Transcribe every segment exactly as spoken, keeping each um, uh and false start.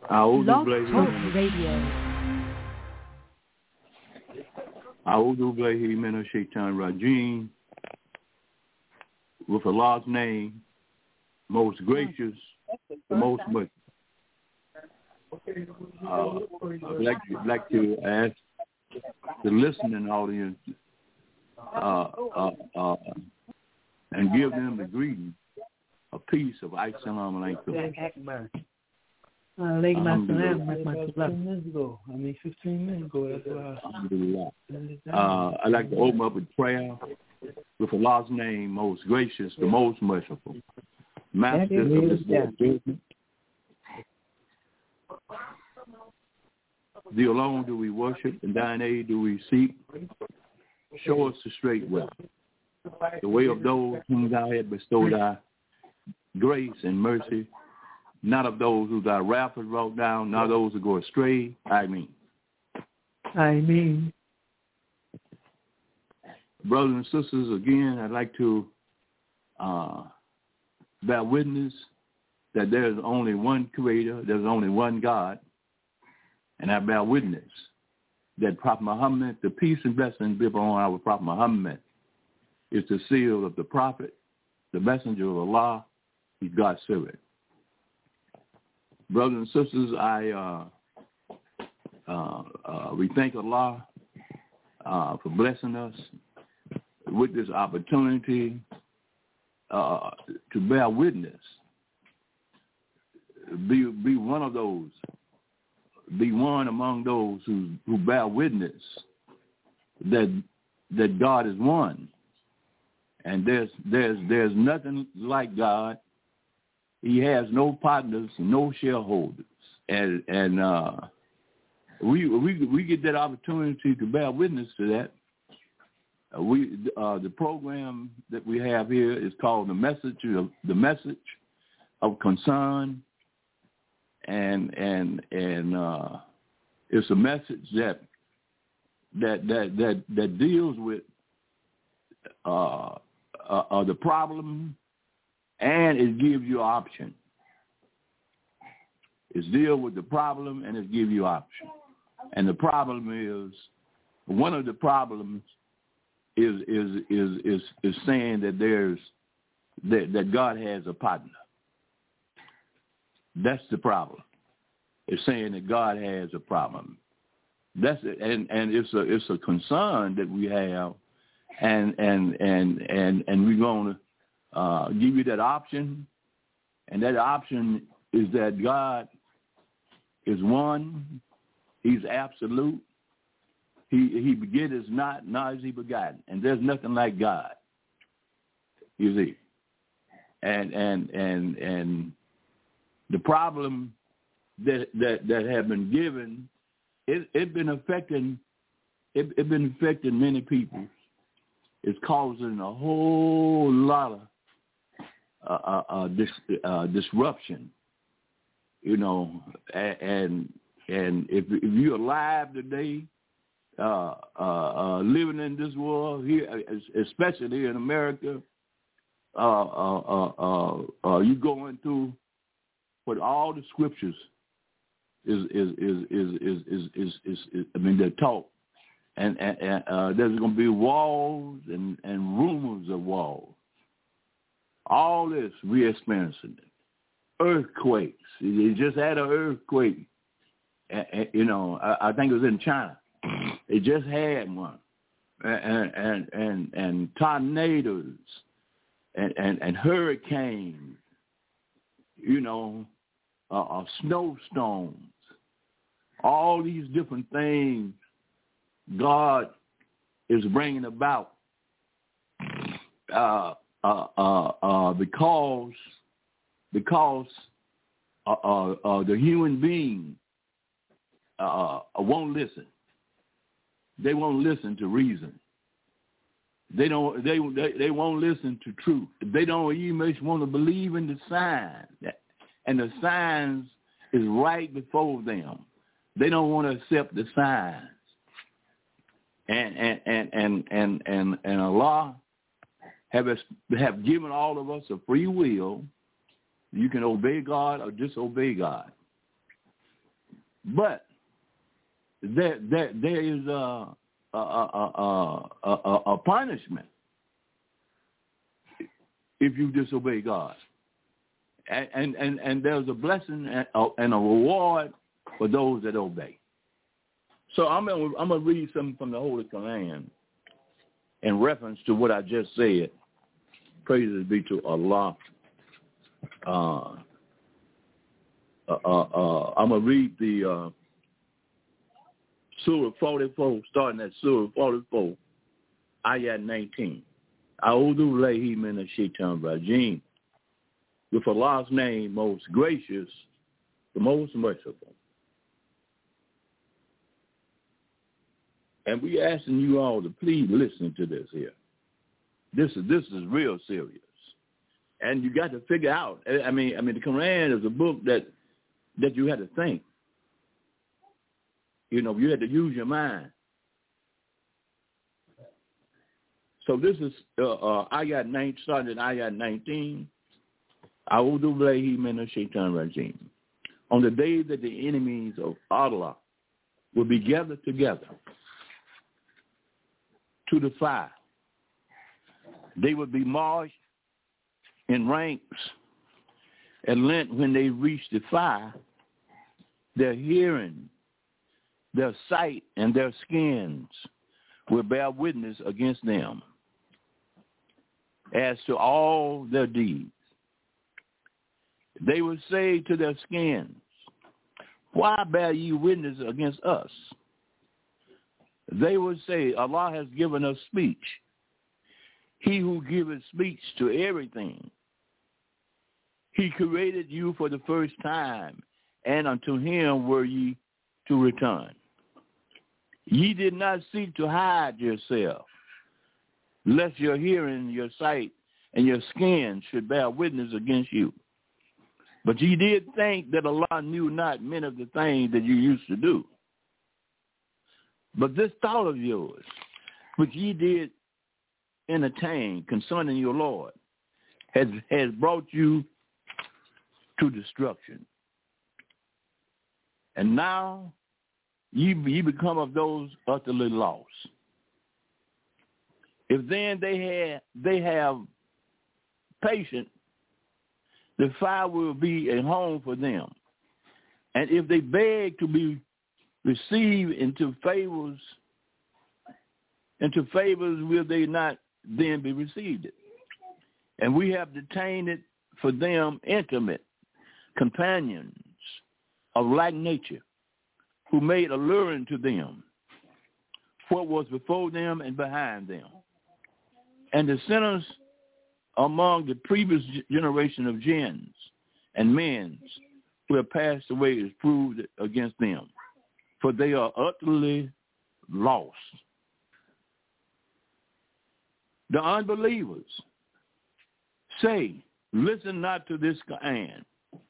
Blog Talk Radio. A'udhu billahi minash shaitanir rajim. With Allah's name, most gracious, the most merciful. Uh, I'd like to, like to ask the listening audience uh, uh, uh, and give them the greeting, a piece of Assalamu alaikum. Alaykum fifteen minutes ago. I mean, fifteen minutes ago. That's why. Uh, I'd like to open up with prayer with Allah's name, most gracious, the most merciful, master of this world judgment. Thee alone do we worship, and thine aid do we seek. Show us the straight way, the way of those whom thou hast bestowed thy grace and mercy, not of those who thy wrath has brought down, not those who go astray. I mean. I mean. Brothers and sisters, again, I'd like to uh, bear witness that there's only one Creator, there's only one God, and I bear witness that Prophet Muhammad, the peace and blessings be upon our Prophet Muhammad, is the seal of the Prophet, the messenger of Allah. He's God's servant. Brothers and sisters, I uh, uh, uh, we thank Allah uh, for blessing us with this opportunity uh, to bear witness, be be one of those, be one among those who, who bear witness that that God is one, and there's there's there's nothing like God. He has no partners, no shareholders, and and uh, we we we get that opportunity to bear witness to that. Uh, we uh, the program that we have here is called the message of the message of concern, and and and uh, it's a message that that that that that deals with uh, uh, uh, the problem. And it gives you option. It's deal with the problem and it gives you option. And the problem is, one of the problems is is is is, is saying that there's that, that God has a partner. That's the problem. It's saying that God has a problem. That's it. And and it's a it's a concern that we have, and and and and and we're gonna Uh, give you that option, and that option is that God is one. He's absolute. He he begetteth not, nor is he begotten, and there's nothing like God. You see, and and and and the problem that that that have been given, it it been affecting it it been affecting many people. It's causing a whole lot of Uh, uh, uh, dis, uh, disruption, you know, and and if, if you're alive today, uh, uh, uh, living in this world here, especially here in America, uh, uh, uh, uh, uh, you going through what all the scriptures is is is is is is, is, is, is I mean they're taught, and, and, and uh, there's going to be walls and, and rumors of walls. All this we're experiencing. Earthquakes. You just had an earthquake. You know, I think it was in China. They just had one. And and and, and tornadoes and, and, and hurricanes, you know, uh, uh, snowstorms. All these different things God is bringing about. Uh, Uh, uh, uh, because because uh, uh, uh, the human being uh, uh, won't listen. They won't listen to reason. They don't. They they, they won't listen to truth. They don't even want to believe in the signs, and the signs is right before them. They don't want to accept the signs. And and and and and and, and Allah have have given all of us a free will. You can obey God or disobey God. But there, there, there is a, a, a, a, a, a punishment if you disobey God. And, and, and, and there's a blessing and a, and a reward for those that obey. So I'm going I'm to read something from the Holy Quran in reference to what I just said. Praises be to Allah. Uh, uh, uh, uh, I'm going to read the uh, Surah forty-four, starting at Surah forty-four, Ayat nineteen. A'udhu billahi minash shaitanir rajim. With Allah's name, most gracious, the most merciful. And we asking you all to please listen to this here. This is this is real serious. And you got to figure out. I mean, I mean, the Quran is a book that that you had to think. You know, you had to use your mind. So this is uh, uh, ayat nine, started ayat nineteen. A'udhu billahi minash shaitanir rajim. On the day that the enemies of Allah will be gathered together to the fire, they would be marched in ranks and length. When they reach the fire, their hearing, their sight, and their skins will bear witness against them as to all their deeds. They will say to their skins, why bear ye witness against us? They will say, Allah has given us speech. He who giveth speech to everything. He created you for the first time, and unto him were ye to return. Ye did not seek to hide yourself, lest your hearing, your sight, and your skin should bear witness against you. But ye did think that Allah knew not many of the things that you used to do. But this thought of yours, which ye did entertain concerning your Lord, has, has brought you to destruction. And now ye, ye become of those utterly lost. If then they have, they have patience, the fire will be a home for them. And if they beg to be received into favors, into favors will they not then be received it? And we have detained it for them intimate companions of like nature, who made alluring to them what was before them and behind them. And the sinners among the previous generation of jinns and men who have passed away is proved against them, for they are utterly lost. The unbelievers say, listen not to this Quran,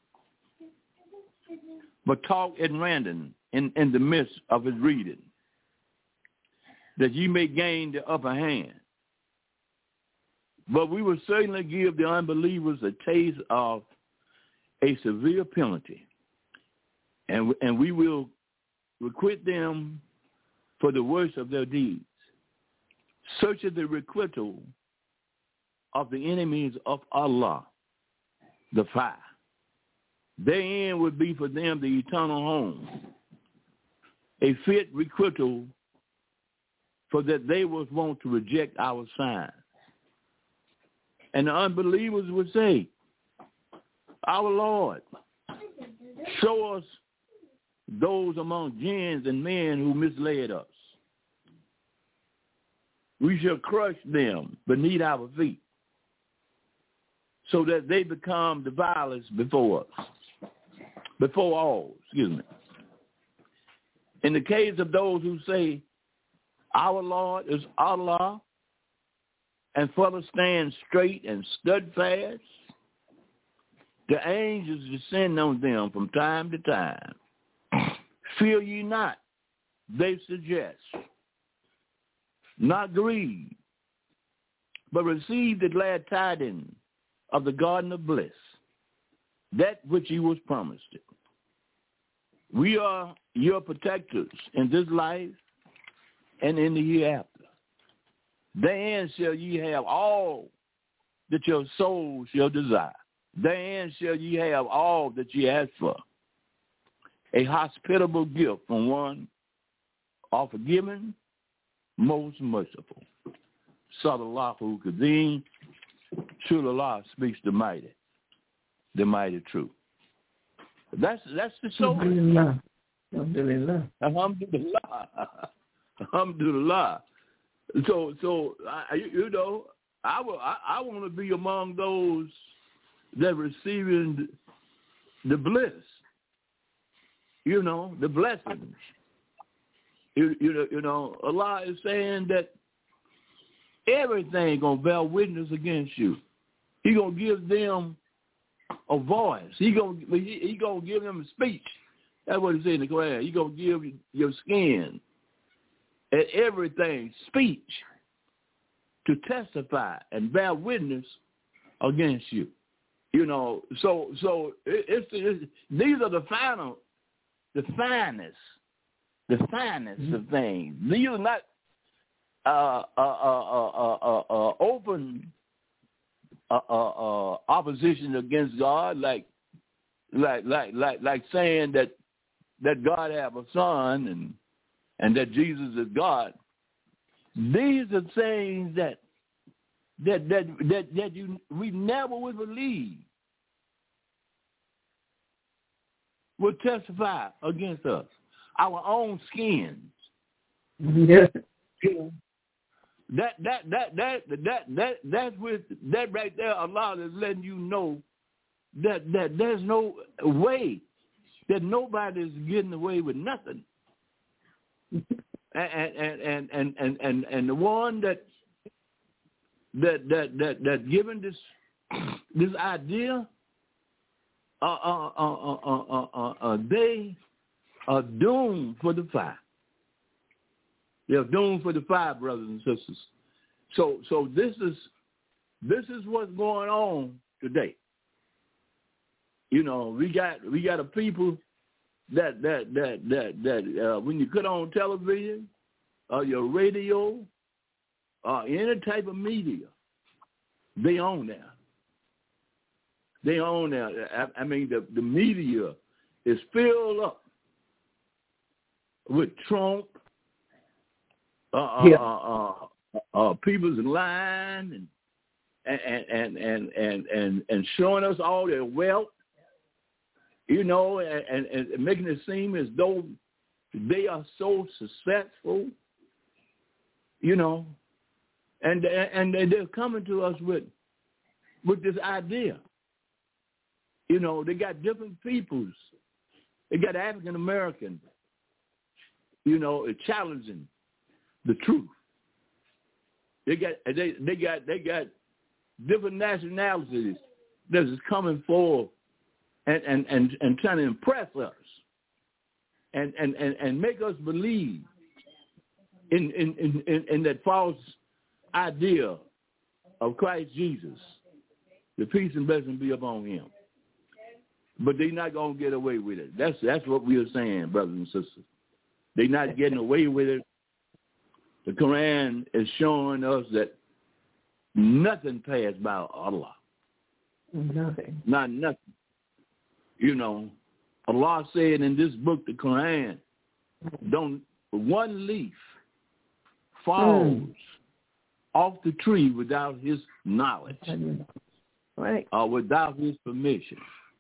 but talk at random in, in the midst of his reading, that ye may gain the upper hand. But we will certainly give the unbelievers a taste of a severe penalty, and, and we will requite them for the worst of their deeds, such as the requital of the enemies of Allah, the fire. Their end would be for them the eternal home, a fit requital for that they was wont to reject our signs. And the unbelievers would say, our Lord, show us those among jinns and men who misled us. We shall crush them beneath our feet, so that they become the vilest before us, before all, excuse me. In the case of those who say, our Lord is Allah, and further stand straight and steadfast, the angels descend on them from time to time. Fear ye not, they suggest. Not grieve, but receive the glad tidings of the garden of bliss, that which he was promised it. we are your protectors in this life and in the hereafter. Then shall ye have all that your soul shall desire. Then shall ye have all that ye ask for. A hospitable gift from one all forgiving, most merciful. Sallallahu Kadeem. True Allah speaks the mighty, the mighty truth. That's that's the soul. Alhamdulillah. Alhamdulillah. Alhamdulillah. Alhamdulillah. So so I, you know I will I, I want to be among those that receiving the bliss. You know the blessings. You you know you know Allah is saying that everything gonna bear witness against you. He gonna give them a voice. He gonna he, he gonna give them a speech. That's what it says in the Quran. He gonna give your skin and everything speech to testify and bear witness against you. You know, so so it, it's, it's these are the final, the finest, the finest mm-hmm. of things. These are not uh, uh, uh, uh, uh, uh, open uh, uh, uh, opposition against God, like like like like like saying that that God have a son and and that Jesus is God. These are things that that that that, that you we never would believe would testify against us. Our own skins. Yeah. That that that that that that that's with that right there. Allah is letting you know that that there's no way that nobody's getting away with nothing. and and and and and and, and the one that that that that that given this this idea, uh uh uh uh uh, uh, uh, uh they are doomed for the fire. They're doomed for the fire, brothers and sisters. So so this is this is what's going on today. You know, we got we got a people that that that that that uh, when you put on television or your radio or any type of media, they own that. They own that. I, I mean, the, the media is filled up with Trump, uh, yeah. uh, uh, uh, people's lying and and and and and and and showing us all their wealth. You know, and, and, and making it seem as though they are so successful, you know, and and they're coming to us with with this idea. You know, they got different peoples. They got African American, you know, challenging the truth. They got they they got they got different nationalities that is coming forward. And, and, and, and trying to impress us and, and, and, and make us believe in, in, in, in that false idea of Christ Jesus. The peace and blessing be upon him. But they're not going to get away with it. That's that's what we are saying, brothers and sisters. They're not getting away with it. The Quran is showing us that nothing passed by Allah. Nothing. Not nothing. You know, Allah said in this book, the Quran, don't one leaf falls mm. off the tree without his knowledge, right? Or without his permission.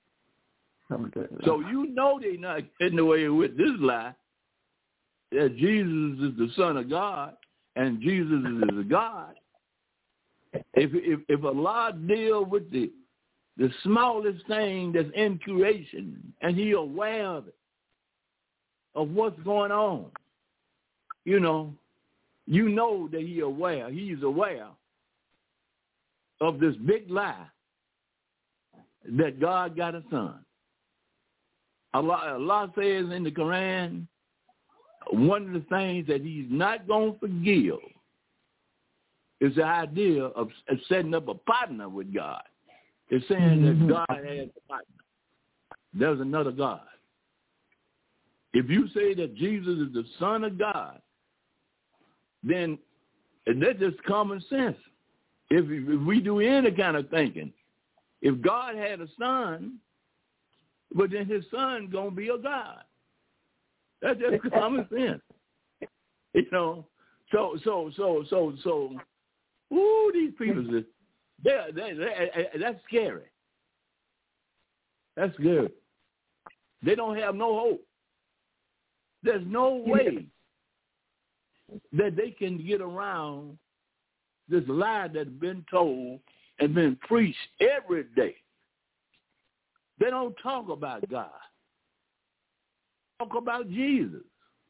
So you know they're not getting away with this lie that Jesus is the Son of God and Jesus is a God. If if if Allah deal with the The smallest thing that's in creation, and he aware of it, of what's going on. You know, you know that he aware. He's aware of this big lie that God got a son. Allah, Allah says in the Quran, one of the things that he's not going to forgive is the idea of, of setting up a partner with God. It's saying mm-hmm. that God has a partner. There's another God. If you say that Jesus is the Son of God, then that's just common sense. If, if we do any kind of thinking, if God had a son, but then his son gonna be a God. That's just common sense. You know. So so so so so. Ooh, these people, they they they that's scary. That's good. They don't have no hope. There's no way that they can get around this lie that's been told and been preached every day. They don't talk about God. Talk about Jesus.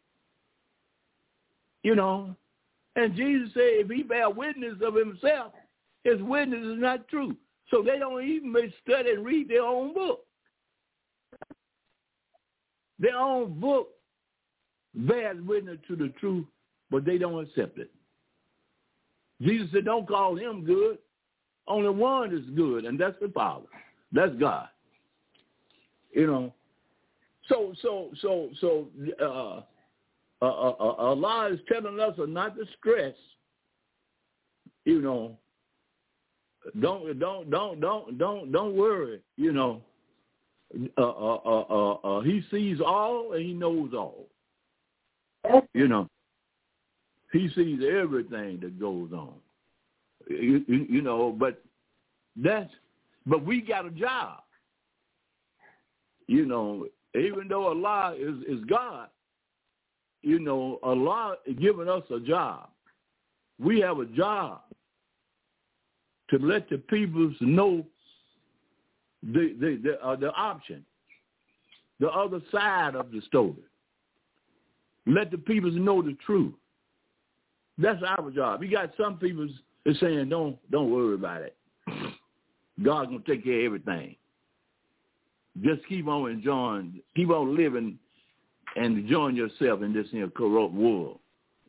You know, and Jesus said if he bear witness of himself, his witness is not true. So they don't even study and read their own book. Their own book bears witness to the truth, but they don't accept it. Jesus said, don't call him good. Only one is good, and that's the Father. That's God. You know. So, so, so, so, uh, uh, uh, uh, Allah is telling us not to stress. You know. Don't, don't, don't, don't, don't, don't worry. You know. Uh, uh, uh, uh, uh, he sees all and he knows all. You know. He sees everything that goes on. You, you, you know, but that's, but we got a job. You know, even though Allah is, is God, you know, Allah is giving us a job. We have a job to let the people know the the the, uh, the option, the other side of the story. Let the people know the truth. That's our job. You got some people that's saying, don't don't worry about it. God's gonna take care of everything. Just keep on enjoying, keep on living and enjoying yourself in this you know, corrupt world.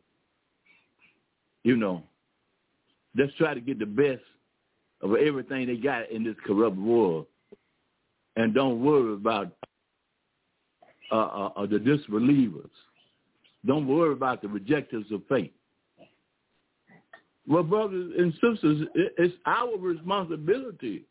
You know, let's try to get the best of everything they got in this corrupt world, and don't worry about uh, uh, the disbelievers. Don't worry about the rejectors of faith. Well, brothers and sisters, it's our responsibility.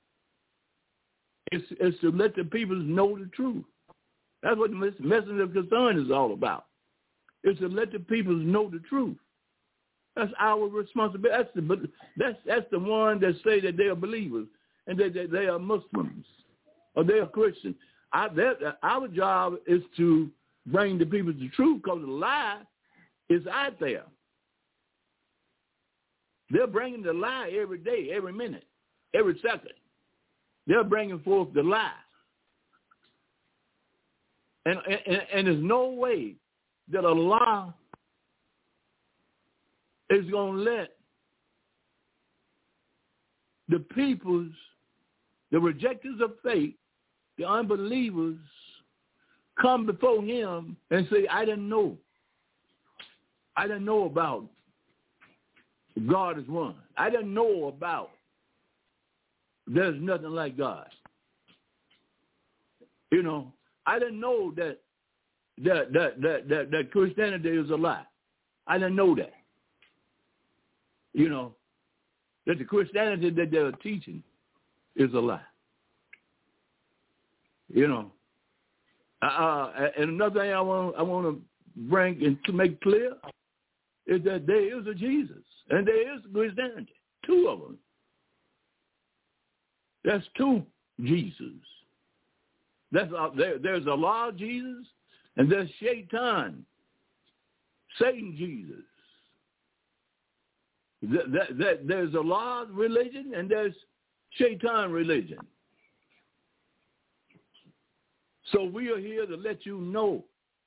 It's, it's to let the people know the truth. That's what the message of concern is all about. It's to let the people know the truth. That's our responsibility. That's the, that's, that's the one that say that they are believers and that they, they are Muslims or they are Christians. I, our job is to bring the people the truth because the lie is out there. They're bringing the lie every day, every minute, every second. They're bringing forth the lie. And, and, and there's no way that Allah is going to let the peoples, the rejectors of faith, the unbelievers, come before him and say, I didn't know. I didn't know about God is one. I didn't know about there's nothing like God. You know, I didn't know that that that that that, that Christianity is a lie. I didn't know that. You know, that the Christianity that they're teaching is a lie. You know, uh, and another thing I want I want to bring and to make clear is that there is a Jesus and there is Christianity, two of them. That's two Jesus. That's uh, there, there's a law Jesus and there's Shaitan, Satan Jesus. That, that, that there's a law religion and there's Shaitan religion. So we are here to let you know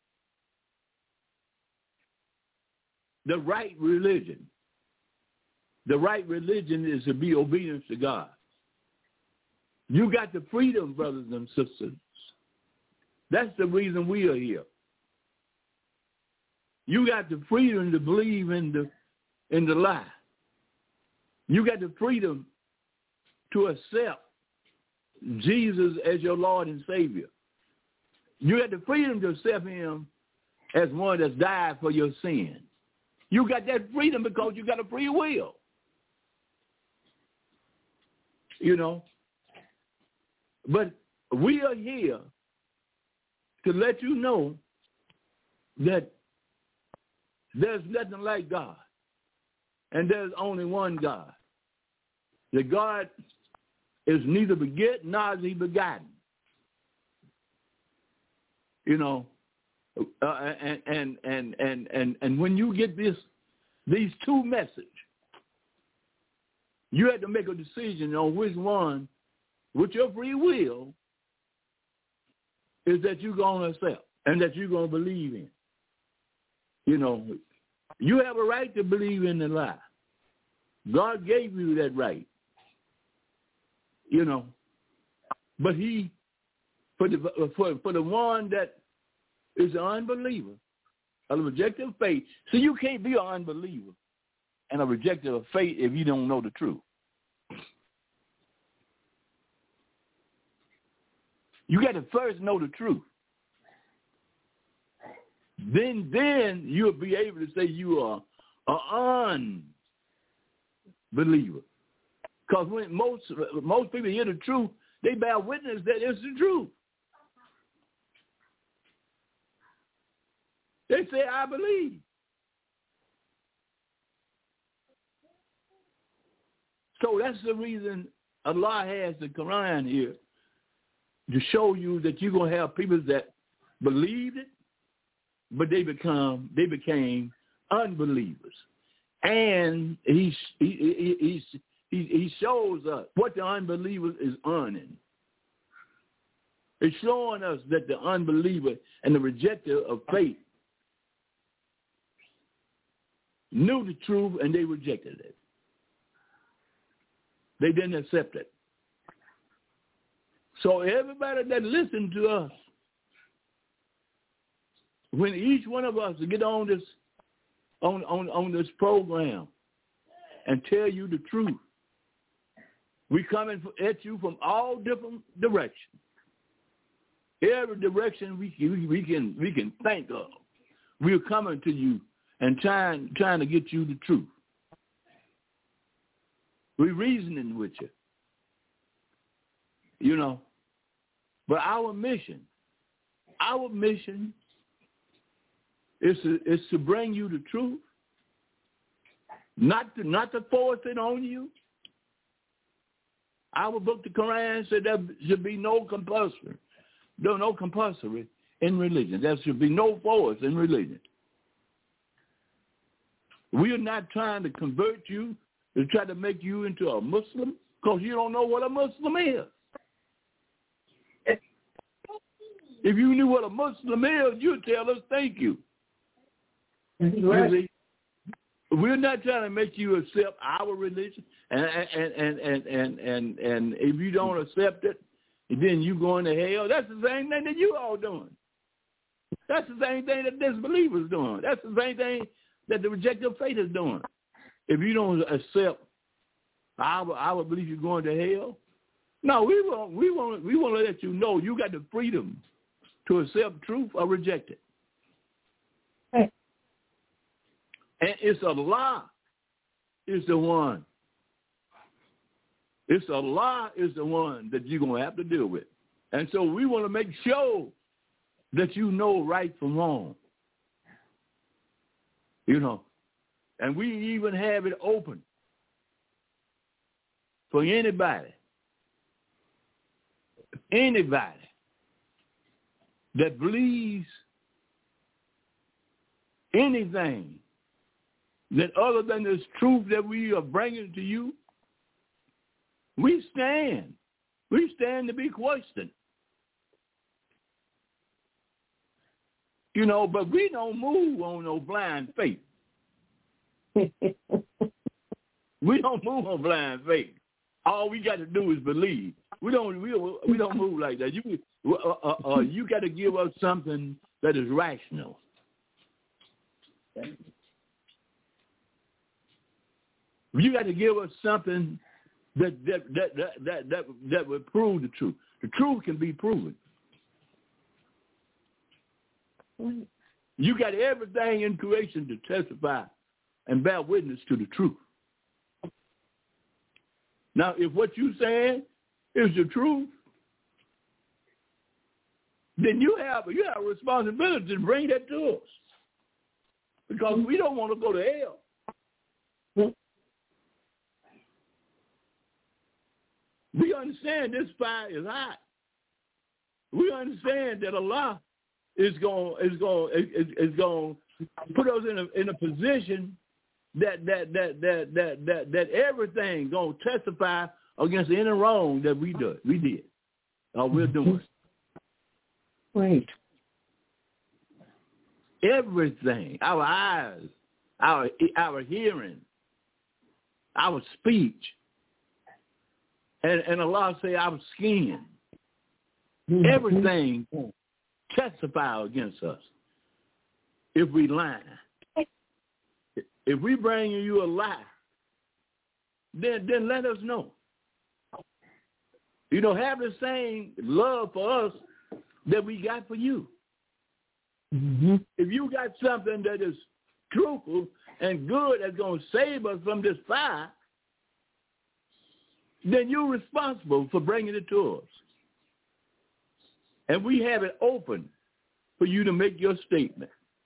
the right religion. The right religion is to be obedient to God. You got the freedom, brothers and sisters. That's the reason we are here. You got the freedom to believe in the in the lie. You got the freedom to accept Jesus as your Lord and Savior. You had the freedom to accept him as one that's died for your sin. You got that freedom because you got a free will. You know. But we are here to let you know that there's nothing like God. And there's only one God. That God is neither beget nor is he begotten. You know, uh, and, and and and and and when you get this, these two messages, you have to make a decision on which one, with your free will, is that you're going to accept and that you're going to believe in. You know, you have a right to believe in the lie. God gave you that right. You know, but he, for the for, for the one that is an unbeliever, a rejecter of faith. See, you can't be an unbeliever and a rejecter of faith if you don't know the truth. You got to first know the truth. Then, then you'll be able to say you are an unbeliever. Because when most most people hear the truth, they bear witness that it's the truth. They say, I believe. So that's the reason Allah has the Quran here, to show you that you're going to have people that believed it, but they become they became unbelievers. And he he he he, he shows us what the unbeliever is earning. It's showing us that the unbeliever and the rejecter of faith knew the truth and they rejected it. They didn't accept it. So everybody that listened to us, when each one of us get on this on, on, on this program and tell you the truth, we coming at you from all different directions. Every direction we can, we can we can think of, we're coming to you and trying trying to get you the truth. We're reasoning with you, you know. But our mission, our mission is to, is to bring you the truth, not to not to force it on you. Our book, the Quran, said there should be no compulsory, no no compulsory in religion. There should be no force in religion. We are not trying to convert you to try to make you into a Muslim, because you don't know what a Muslim is. If you knew what a Muslim is, you'd tell us thank you. Right. You see, we're not trying to make you accept our religion, and and and and and and, and if you don't accept it, then you going to hell. That's the same thing that you all doing. That's the same thing that disbelievers doing. That's the same thing that the rejecter of faith is doing. If you don't accept our our belief, you're going to hell. No, we won't. We want. We want to let you know you got the freedom to accept truth or reject it. Right. And it's Allah is the one. It's Allah is the one that you're going to have to deal with. And so we want to make sure that you know right from wrong. You know, and we even have it open for anybody, anybody that believes anything that other than this truth that we are bringing to you, we stand. We stand to be questioned. You know, but we don't move on no blind faith. We don't move on blind faith. All we got to do is believe. We don't we, we don't move like that. You uh, uh, uh, you got to give us something that is rational. You got to give us something that that that that that that, that would prove the truth. The truth can be proven. You got everything in creation to testify and bear witness to the truth. Now, if what you're saying is the truth, then you have you have a responsibility to bring that to us, because we don't want to go to hell. We understand this fire is hot. We understand that Allah is going is going is, is going to put us in a in a position that that that that that that, that everything going to testify against any wrong that we do we did or we're doing. Right. Everything, our eyes, our our hearing, our speech, and and Allah say our skin. Mm-hmm. Everything testify against us if we lie. If we bring you a lie, then then let us know. You know, have the same love for us that we got for you. Mm-hmm. If you got something that is truthful and good that's going to save us from this fire, then you're responsible for bringing it to us. And we have it open for you to make your statement.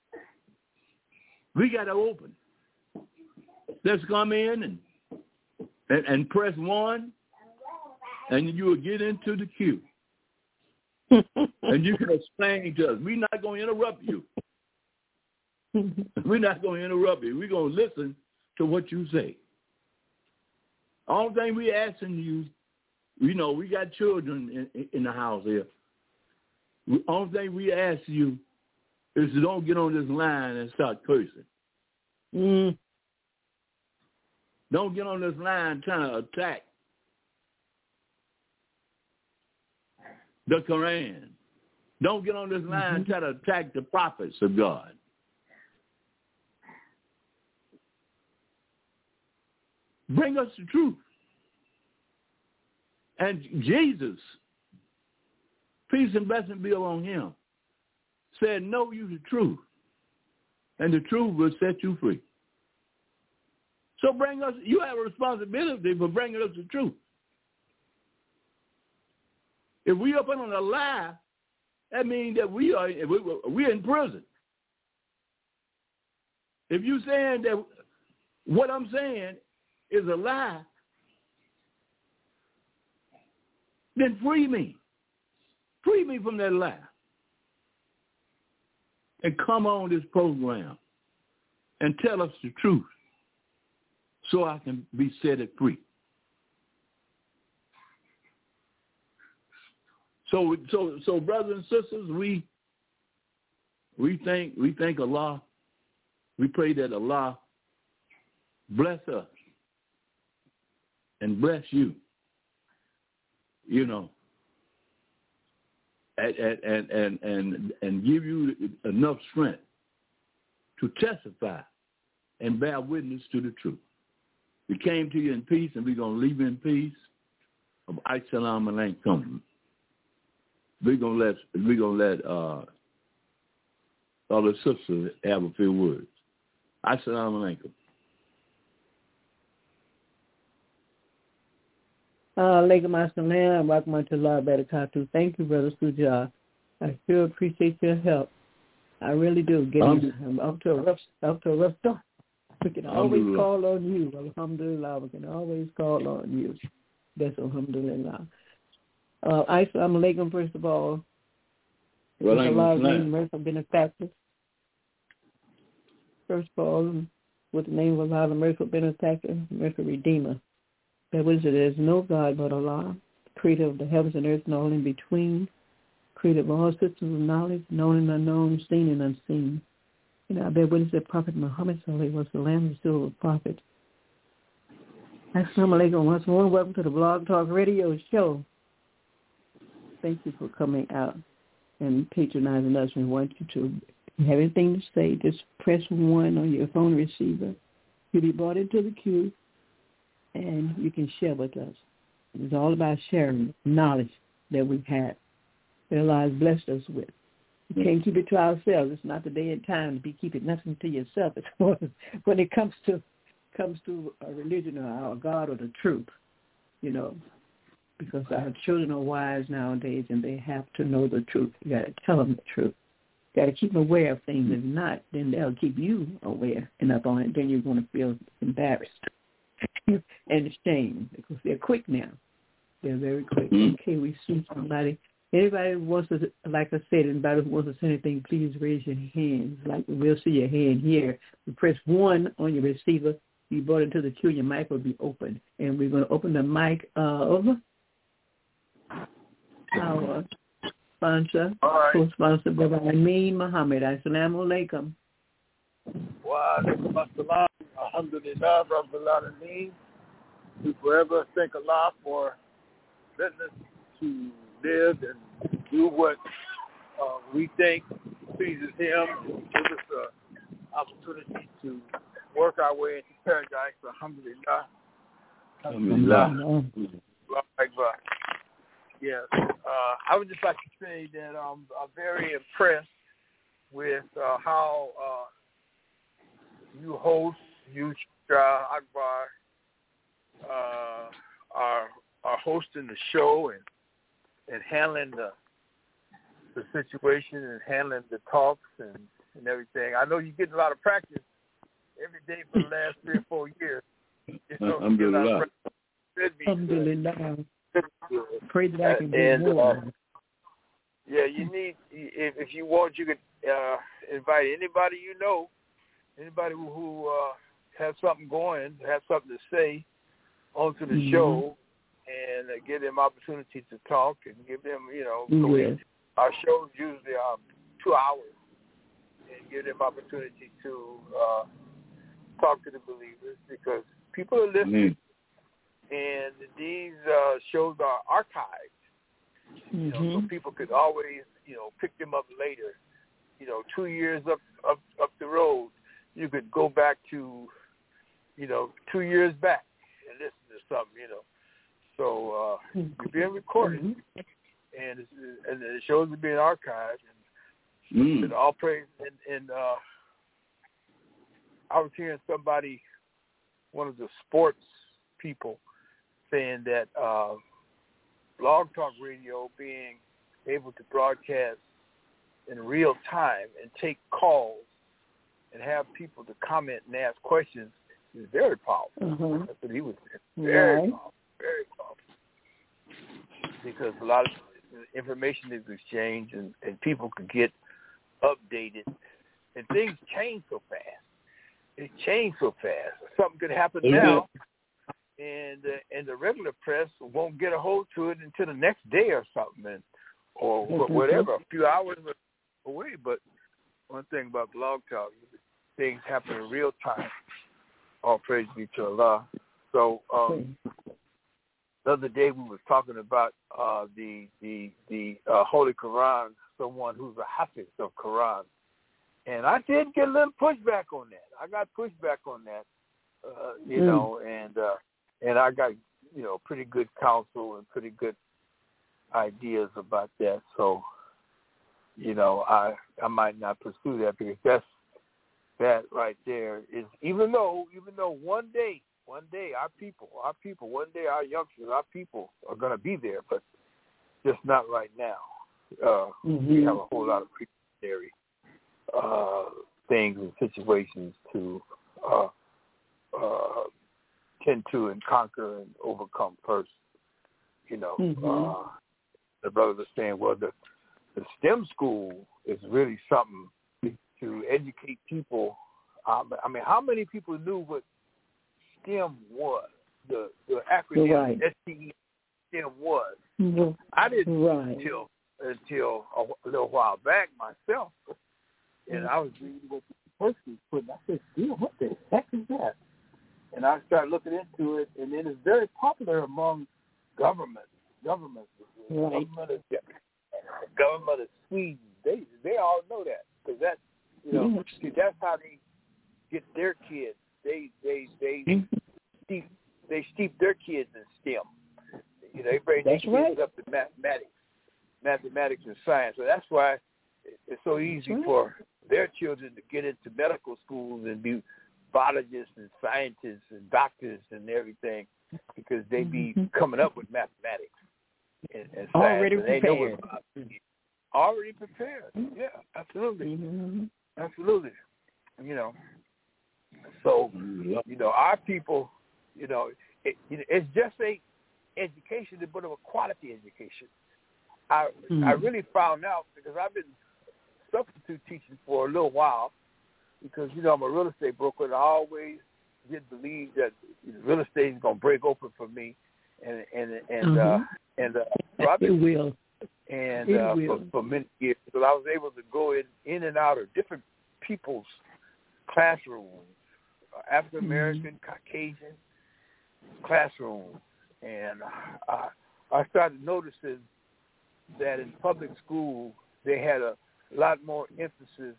We got it open. Let's come in and, and, and press one, and you will get into the queue. And you can explain to us. We're not going to interrupt you. We're not going to interrupt you. We're going to listen to what you say. All thing we asking you, you know, we got children in, in the house here. The only thing we ask you is to don't get on this line and start cursing. Mm. Don't get on this line trying to attack the Quran. Don't get on this line mm-hmm. trying to attack the prophets of God. Bring us the truth. And Jesus, peace and blessing be upon him, said, know you the truth, and the truth will set you free. So bring us, you have a responsibility for bringing us the truth. If we up on a lie, that means that we are we're in prison. If you're saying that what I'm saying is a lie, then free me. Free me from that lie. And come on this program and tell us the truth so I can be set it free. So, so, so, brothers and sisters, we we thank we thank Allah. We pray that Allah bless us and bless you. You know, and and and and and give you enough strength to testify and bear witness to the truth. We came to you in peace, and we're gonna leave you in peace. Assalamu alaikum. We're gonna let we're gonna let uh, all the sisters have a few words. Assalamu alaikum. Alaikum assalam, rahmatullah barakatuh. Thank you, Brother Sujah. I sure appreciate your help. I really do. Getting um, up to a rough up to a rough start. We can always call on you. Alhamdulillah. We can always call on you. That's alhamdulillah. Uh, Assalamu alaikum, first of all. Well, Allah's name, merciful benefactor. First of all, with the name of Allah, the merciful benefactor, merciful redeemer. That was it. There is no God but Allah, creator of the heavens and earth and all in between, creator of all systems of knowledge, known and unknown, seen and unseen. And I bear witness that Prophet Muhammad sallallahu alaihi wasallam was still a prophet. Assalamu alaikum once more. Welcome to the Blog Talk Radio Show. Thank you for coming out and patronizing us. We want you to, if you have anything to say, just press one on your phone receiver. You'll be brought into the queue, and you can share with us. It's all about sharing knowledge that we have, that Allah has blessed us with. We can't keep it to ourselves. It's not the day and time to be keeping nothing to yourself. It's when it comes to comes to a religion or our God or the truth, you know, because our children are wise nowadays and they have to know the truth. You got to tell them the truth. You got to keep them aware of things. If not, then they'll keep you aware and up on it. Then you're going to feel embarrassed and ashamed because they're quick now. They're very quick. Okay, we see somebody. Anybody who wants to, like I said, anybody who wants to say anything, please raise your hands. Like we'll see your hand here. You press one on your receiver. You brought it to the queue. Your mic will be open, and we're going to open the mic of our sponsor, right. co-sponsor, Brother Amin Muhammad. Assalamu alaikum. Wa alaikum assalam. Alhamdulillah, Rabbil Alameen. We forever thank Allah for letting us to live and do what uh, we think pleases Him. Give us the opportunity to work our way into paradise. Alhamdulillah. Alhamdulillah. Alhamdulillah. Yes. Uh, I would just like to say that um, I'm very impressed with uh, how uh, you host, you, uh, Akbar, uh, are are hosting the show and and handling the the situation and handling the talks and, and everything. I know you get a lot of practice every day for the last three or four years. You know, Alhamdulillah. Alhamdulillah. Pray that I can do and, more. Uh, yeah, you need, if, if you want, you can uh, invite anybody you know, anybody who, who uh, has something going, has something to say onto the mm-hmm. show, and uh, give them opportunity to talk and give them, you know, yes. our shows usually are two hours, and give them opportunity to uh, talk to the believers because people are listening. Mm-hmm. And these uh, shows are archived, you know, mm-hmm. so people could always, you know, pick them up later. You know, two years up, up up the road, you could go back to, you know, two years back and listen to something, you know. So uh, mm-hmm. it's being recorded, mm-hmm. and, it's, and the shows are being archived, and, mm. and all praise. And, and uh, I was hearing somebody, one of the sports people, saying that uh, Blog Talk Radio being able to broadcast in real time and take calls and have people to comment and ask questions is very powerful. Mm-hmm. That's what he was saying. Very right. powerful. Very powerful. Because a lot of information is exchanged and, and people can get updated. And things change so fast. It changed so fast. Something could happen mm-hmm. now. And uh, and the regular press won't get a hold to it until the next day or something, and, or mm-hmm. whatever, a few hours away. But one thing about Blog Talk, things happen in real time. All praise be to Allah. So um, the other day we were talking about uh, the the the uh, Holy Quran, someone who's a hafiz of Quran, and I did get a little pushback on that. I got pushback on that, uh, you mm. know, and. Uh, And I got, you know, pretty good counsel and pretty good ideas about that. So, you know, I I might not pursue that because that's that right there is even though even though one day one day our people our people one day our youngsters our people are gonna be there, but just not right now. Uh, mm-hmm. We have a whole lot of precautionary uh, things and situations to. Uh, uh, tend to and conquer and overcome first, you know. Mm-hmm. Uh, the brothers are saying, well, the, the STEM school is really something to educate people. Um, I mean, how many people knew what STEM was, the, the acronym right. S T E STEM was? Mm-hmm. I didn't right. until, until a, a little while back myself. And mm-hmm. I was reading what the person put, and I said, dude, what the heck is that? And I started looking into it, and it is very popular among governments. Governments, right. government of government of Sweden. They they all know that because that you know mm-hmm. that's how they get their kids. They they they mm-hmm. steep they steep their kids in STEM. You know, they bring their kids right. up to mathematics, mathematics and science. So that's why it's so easy for their children to get into medical schools and be biologists and scientists and doctors and everything because they be mm-hmm. coming up with mathematics and, and already science. Prepared. They know already prepared. Yeah, absolutely. Mm-hmm. Absolutely. You know, so, you know, our people, you know, it, it's just a education, but of a quality education. I mm-hmm. I really found out because I've been substitute teaching for a little while because, you know, I'm a real estate broker and I always did believe that real estate is going to break open for me. And, and, and, mm-hmm. uh, and, uh, so I've been, it will. And, it uh, will. For, for many years, so I was able to go in, in and out of different people's classrooms, African American, mm-hmm. Caucasian classrooms. And I, I started noticing that in public school, they had a lot more emphasis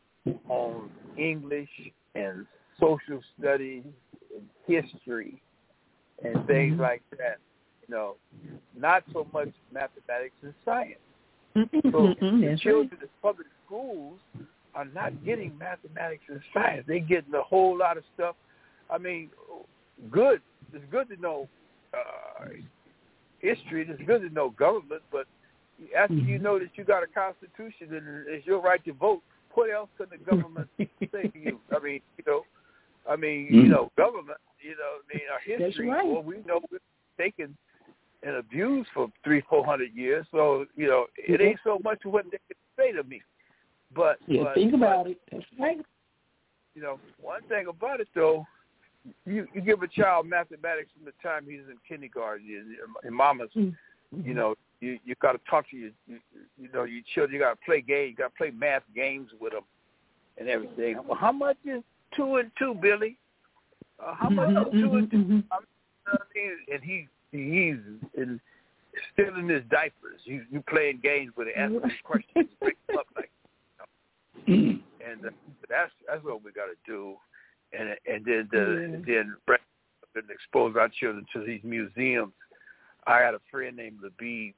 on English and social studies and history and things mm-hmm. like that. You know, not so much mathematics and science. Mm-hmm. So mm-hmm. the children in public schools are not getting mathematics and science. They're getting a whole lot of stuff. I mean, good. It's good to know uh, history. It's good to know government, but after mm-hmm. you know that you got a constitution and it's your right to vote, what else can the government say to you? I mean, you know, I mean, mm-hmm. you know, government, you know, I mean, our history, right. well, we know we're taken and abused for three, four hundred years. So, you know, it ain't so much what they can say to me. But yeah, but, think about but, it. That's right. You know, one thing about it though, you, you give a child mathematics from the time he's in kindergarten, and mama's, mm-hmm. you know, you you got to talk to your, you, you know, your children. You got to play games. You got to play math games with them and everything. Well, how much is two and two, Billy? Uh, how much mm-hmm, is two and two? Mm-hmm. I mean, and he he's in, still in his diapers. You you playing games with him, asking him questions, break him up like, you know. and uh, that's that's what we got to do. And and then the, yeah. then bring and expose our children to these museums. I got a friend named Labib,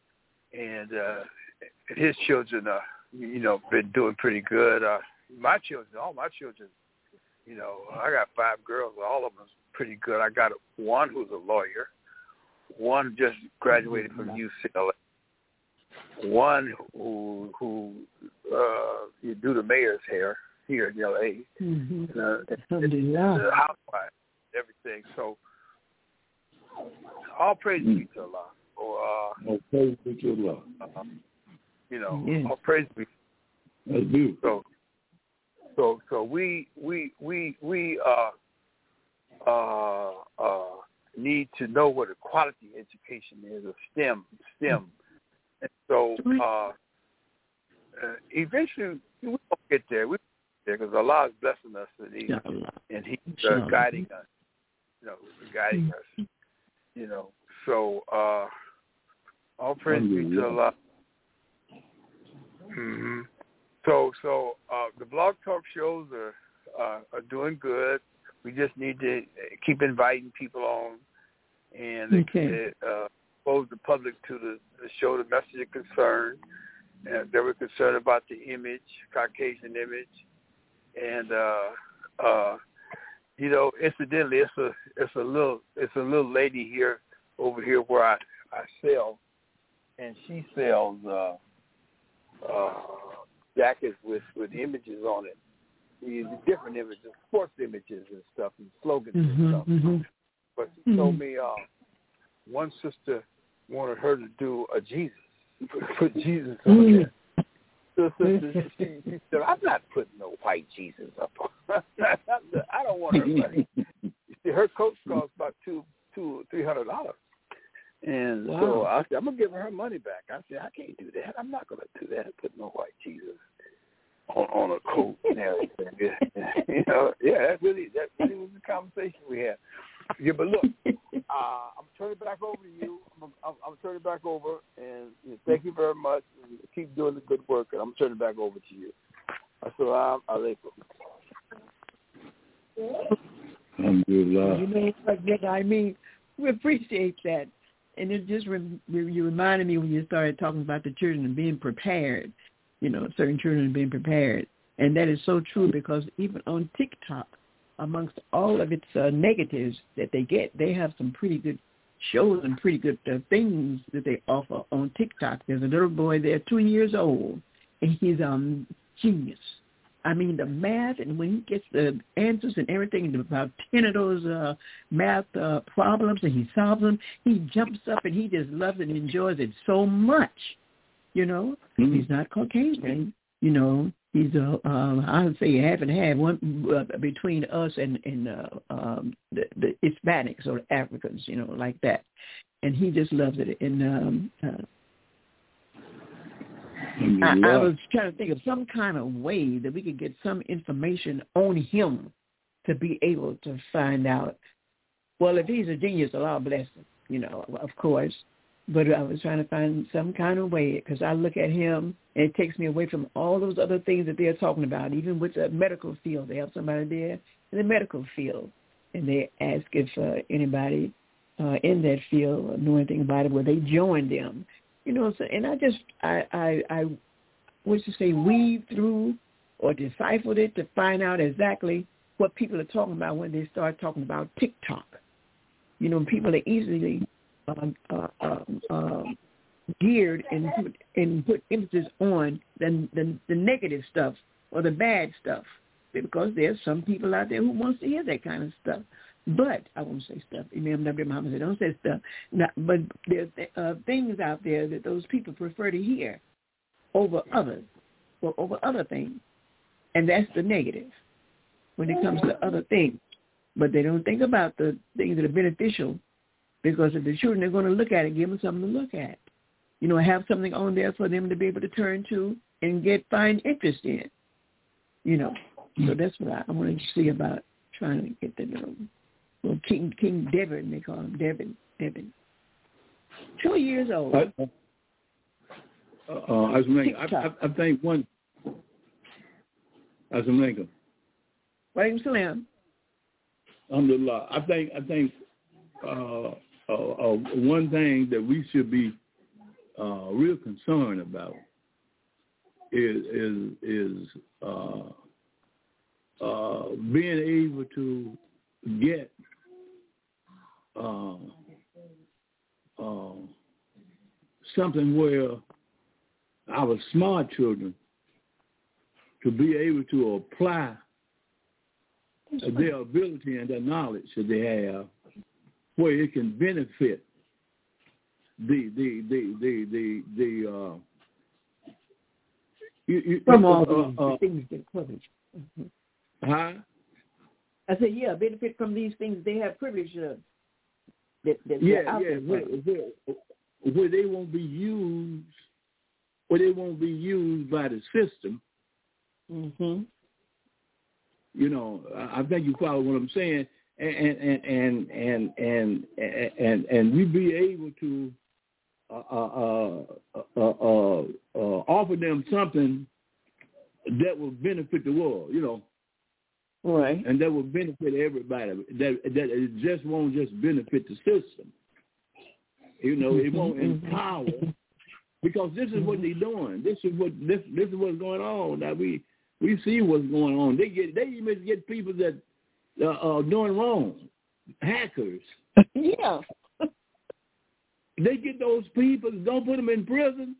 and uh, his children, uh, you know, been doing pretty good. Uh, my children, all my children, you know, I got five girls. All of them pretty good. I got one who's a lawyer, one just graduated from U C L A, one who who uh, you do the mayor's hair here in L A, mm-hmm. uh, the housewife, everything. So all praise mm. be to Allah. Or, uh, all praise be to Allah. Uh, you know, yeah. all praise be. That's beautiful. So, so, so we we we we uh uh uh need to know what a quality education is, a STEM STEM, and so uh, uh eventually we will get there. We there because Allah is blessing us and He and He's uh, guiding us. You know, guiding us. You know, so uh, all praise be to Allah. Mm-hmm. So, so uh, the blog talk shows are uh, are doing good. We just need to keep inviting people on and okay. uh, expose the public to the, the show, the message of concern. And they were concerned about the image, Caucasian image, and uh, uh, you know, incidentally, it's a it's a little it's a little lady here over here where I, I sell, and she sells uh, uh, jackets with, with images on it, the different images, sports images and stuff, and slogans mm-hmm, and stuff. Mm-hmm. But she mm-hmm. told me uh, one sister wanted her to do a Jesus, put Jesus on mm-hmm. there. So sister, she, she said, "I'm not putting no white Jesus up on. I don't want her money." You see, her coat costs about two, two, three hundred dollars, and wow. so I said, "I'm gonna give her her money back." I said, "I can't do that. I'm not gonna do that. Put no white Jesus on, on a coat and everything." You know, yeah, that really, that really was the conversation we had. Yeah, but look, uh, I'm turning it back over to you. I'm, I'm, I'm turning it back over, and you know, thank you very much. And keep doing the good work, and I'm turning it back over to you. Assalamu alaikum. Alhamdulillah. You know, like I mean, we appreciate that, and it just re- you reminded me when you started talking about the children and being prepared. You know, certain children being prepared. And that is so true because even on TikTok, amongst all of its uh, negatives that they get, they have some pretty good shows and pretty good uh, things that they offer on TikTok. There's a little boy there, two years old, and he's um genius. I mean, the math, and when he gets the answers and everything, and about ten of those uh, math uh, problems, and he solves them, he jumps up and he just loves it and enjoys it so much. You know, mm-hmm. He's not Caucasian. You know, he's a, uh, I would say half and half, one uh, between us and, and uh, um, the, the Hispanics or Africans, you know, like that. And he just loves it. And um, uh, I, I was trying to think of some kind of way that we could get some information on him to be able to find out. Well, if he's a genius, Allah bless him, you know, of course. But I was trying to find some kind of way because I look at him and it takes me away from all those other things that they're talking about, even with the medical field. They have somebody there in the medical field, and they ask if uh, anybody uh, in that field know anything about it, where they join them. You know, so, and I just, I, I, I wish to say weave through or decipher it to find out exactly what people are talking about when they start talking about TikTok. You know, people are easily um, uh, um, um, geared and put, and put emphasis on the, the the negative stuff or the bad stuff, because there's some people out there who wants to hear that kind of stuff. But I won't say stuff. Imam Nabi Muhammad said, don't say stuff. Not, but there's uh, things out there that those people prefer to hear over others or over other things. And that's the negative when it comes to other things. But they don't think about the things that are beneficial, because if the children are going to look at it, give them something to look at. You know, have something on there for them to be able to turn to and get find interest in. You know, so that's what I, I want to see about trying to get the um, well, King King Devin, they call him Devin. Devin, two years old. Uh, uh, as I, I, I think one. As a maker. Walaikum salam. Alhamdulillah. I think I think uh, uh, uh, one thing that we should be uh, real concerned about is is is uh, uh, being able to get uh, uh, something where our smart children to be able to apply their ability and their knowledge that they have, where it can benefit the the the the the, the uh, you, you, from all uh, these uh, things that privilege. Mm-hmm. Huh? I said, yeah, benefit from these things. They have privilege. Uh, that, that yeah, yeah, where, where, where they won't be used, where they won't be used by the system. Mm-hmm. You know, I think you follow what I'm saying, and and and and and and and, and we be able to uh, uh, uh, uh, uh, uh, offer them something that will benefit the world. You know, right? And that will benefit everybody. That that it just won't just benefit the system. You know, it won't empower, because this is what they're doing. This is what this this is what's going on. Now we. We see what's going on. They get they even get people that uh, are doing wrong, hackers. Yeah. They get those people, don't put them in prison.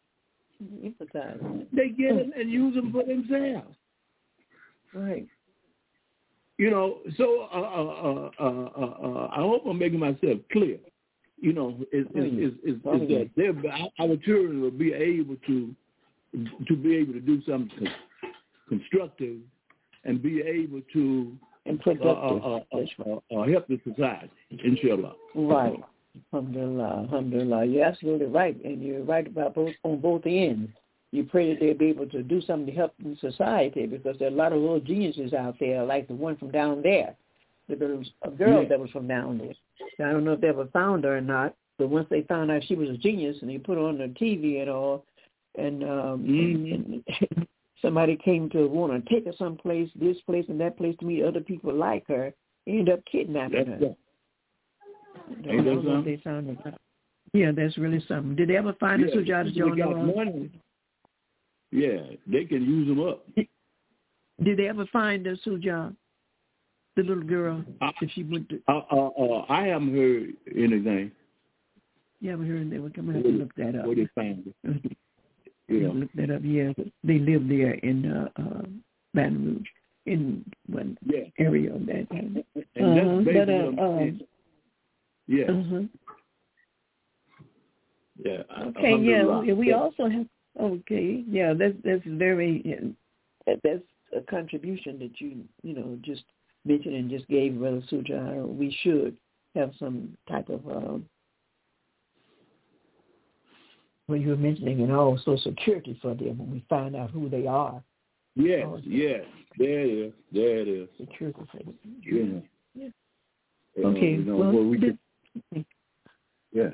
They get them and use them for themselves. Right. You know, so uh, uh, uh, uh, uh, I hope I'm making myself clear. You know, is is is, is, is that they're, our children will be able to to be able to do something constructive and be able to and uh, uh, uh, uh, uh, help the society, inshallah. Right. Alhamdulillah. Alhamdulillah. You're absolutely right, and you're right about both on both ends. You pray that they'll be able to do something to help the society, because there are a lot of little geniuses out there, like the one from down there. There was a girl yeah. that was from down there. Now, I don't know if they ever found her or not, but once they found out she was a genius, and they put her on the T V and all, and, um, mm-hmm. and, and somebody came to want to take her someplace, this place and that place, to meet other people like her, ended up kidnapping that's her. That. I don't know if they found her. Yeah, that's really something. Did they ever find yeah, her, Sujata Jones? Yeah, they can use them up. Did they ever find her, Suja? The little girl, uh, if she went to... Uh, uh, uh, I haven't heard anything. You haven't heard they were coming up to look that up. Where they found it. You know. Look that up, yeah. They live there in uh, uh, Baton Rouge, in one yeah. area of that time. And uh-huh. that's but, uh, um, yeah. Uh-huh. Yeah. Okay, yeah. We, we also have, okay, yeah, that's, that's very, that's a contribution that you, you know, just mentioned and just gave Brother Suja. We should have some type of, um, what you were mentioning, and also security for them when we find out who they are. Yes, oh, yes. There it is. There it is. Security for them. Yeah. yeah. Okay. You know, well, well, we this, can, yeah.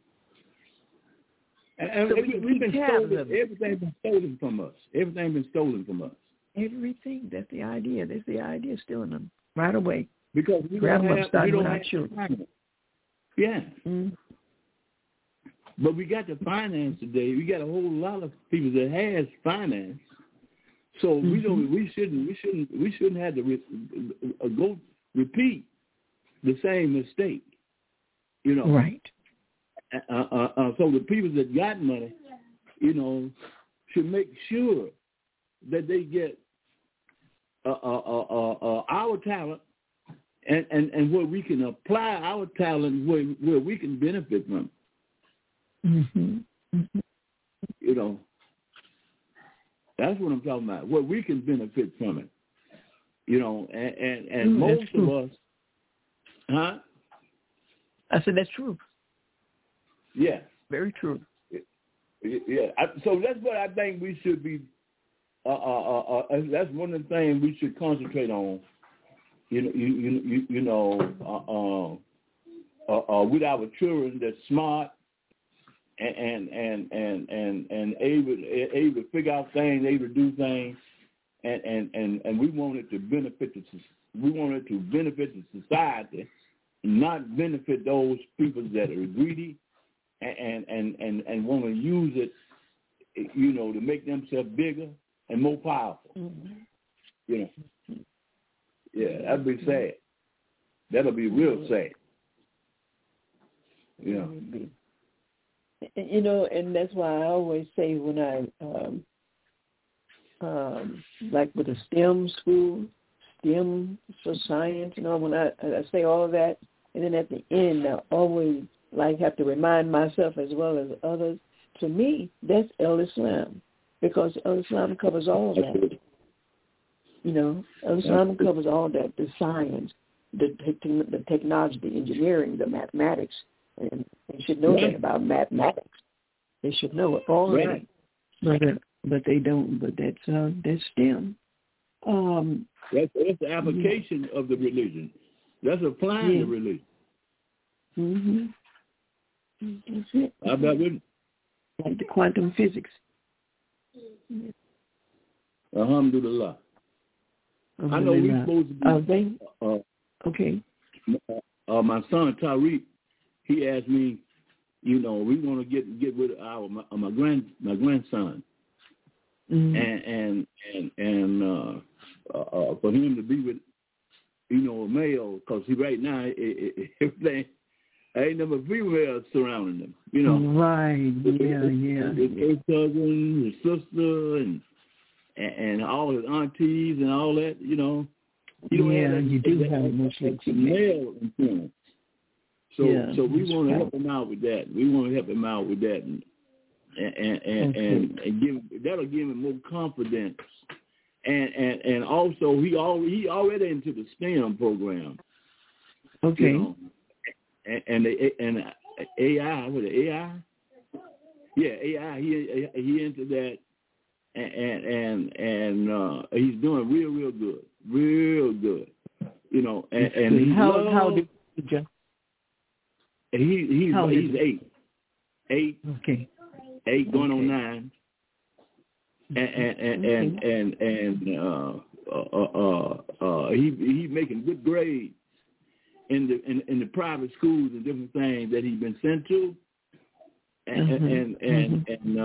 And, and so we, we we've been stolen. Of everything's been stolen from us. Everything's been stolen from us. Everything. That's the idea. That's the idea. Stealing them right away. Because we Grab don't them have, up, we don't with have our children. Yeah. Mm-hmm. But we got the finance today. We got a whole lot of people that has finance. So mm-hmm. we don't. We shouldn't. We shouldn't. We shouldn't have to re- uh, go repeat the same mistake. You know. Right. Uh, uh, uh, so the people that got money, you know, should make sure that they get uh, uh, uh, uh, uh, our talent, and, and, and where we can apply our talent, where where we can benefit from. Mm-hmm. Mm-hmm. You know, that's what I'm talking about. Where we can benefit from it. You know, and and, and mm, most of us, huh? I said that's true. Yeah, very true. Yeah, I, so that's what I think we should be. Uh, uh, uh, uh, that's one of the things we should concentrate on. You know, you you you, you know, uh, uh, uh, uh, with our children that's smart. And and and and and able able to figure out things, able to do things, and and and, and we want it to benefit the we want it to benefit the society, not benefit those people that are greedy, and and and and want to use it, you know, to make themselves bigger and more powerful. Mm-hmm. You know, yeah, that'd be sad. That'll be real sad. Yeah. Mm-hmm. You know, and that's why I always say when I, um, um, like with the STEM school, STEM for science, you know, when I, I say all of that, and then at the end I always like have to remind myself as well as others, to me, that's El-Islam, because El-Islam covers all that. You know, El-Islam covers all that, the science, the, the, the technology, the engineering, the mathematics. And they should know right. that about mathematics. They should know it already, right. but uh, but they don't. But that's uh, that's STEM. Um, that's, that's the application yeah. of the religion. That's applying yeah. the religion. Mm-hmm. That's it. How about it? Like the quantum physics. Alhamdulillah. Alhamdulillah. I know we're supposed to be. Uh, they, uh, okay. Uh, my son Tariq. He asked me, you know, we want to get get with our my, my grand my grandson, mm-hmm. and and and and uh, uh, for him to be with, you know, a male, because he right now it, it, everything ain't number females surrounding him, you know. Right. Yeah. Yeah. His yeah. cousin, his sister, and, and and all his aunties and all that, you know. You don't yeah, have that, you do that, have that, mostly male influence. So, yeah, so we want to right. help him out with that. We want to help him out with that, and and and, and, and give that'll give him more confidence. And and, and also he all he already into the STEM program. Okay. You know? And and the, and A I, what the A I? Yeah, A I. He he into that, and and and uh, he's doing real real good, real good. You know, and, and he how loves, how did you just He he's How he's eight, eight, okay, eight going okay. on nine, and and and and, and, and uh, uh, uh, uh, he he's making good grades in the in, in the private schools and different things that he's been sent to, and mm-hmm. and and, mm-hmm. and uh,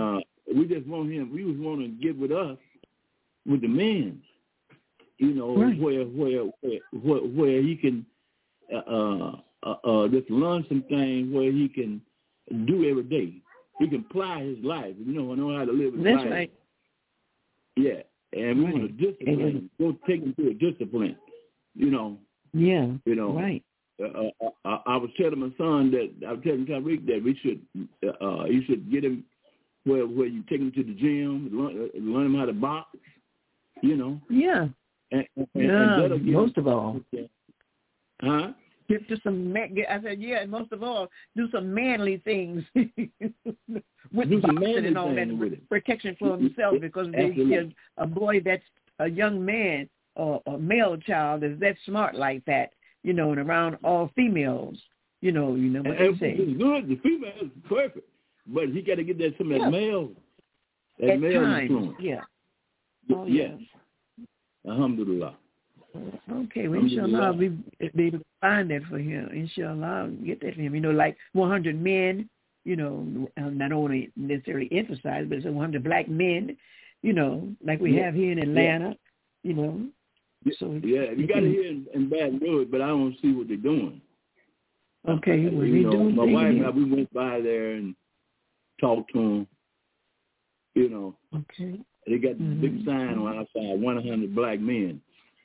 we just want him. We just want to get with us, with the men. You know, right. where, where where where where he can uh, uh, uh, just learn some things where he can do every day. He can apply his life. You know, know how to live his That's life. right. Yeah, and we right. want to discipline him. Go take him to a discipline. You know. Yeah. You know. Right. Uh, I, I was telling my son that I was telling Tyreek that we should, uh, you should get him where where you take him to the gym, learn, learn him how to box. You know. Yeah. And, and, yeah. and most of all. Huh? Get to some. I said, yeah. And most of all, do some manly things with do some boxing manly and all that with it. protection for himself, because they see a boy that's a young man or a male child is that smart like that. You know, and around all females, you know, you know what and, they say. It's good. The female is perfect, but he got to get that some of yeah. that male, that At male times, influence. yeah. Oh, yes. Yeah. Alhamdulillah. Okay, well, inshallah, we be able to find that for him. Inshallah, get that for him. You know, like one hundred men, you know, not only necessarily emphasized, but it's one hundred black men, you know, like we yeah. have here in Atlanta, yeah. you know. So yeah, you got it here in, in Baton Rouge, but I don't see what they're doing. Okay, uh, well, you they know, doing my wife and here. I, we went by there and talked to them. You know, okay, they got mm-hmm. the big sign on outside, one hundred black men.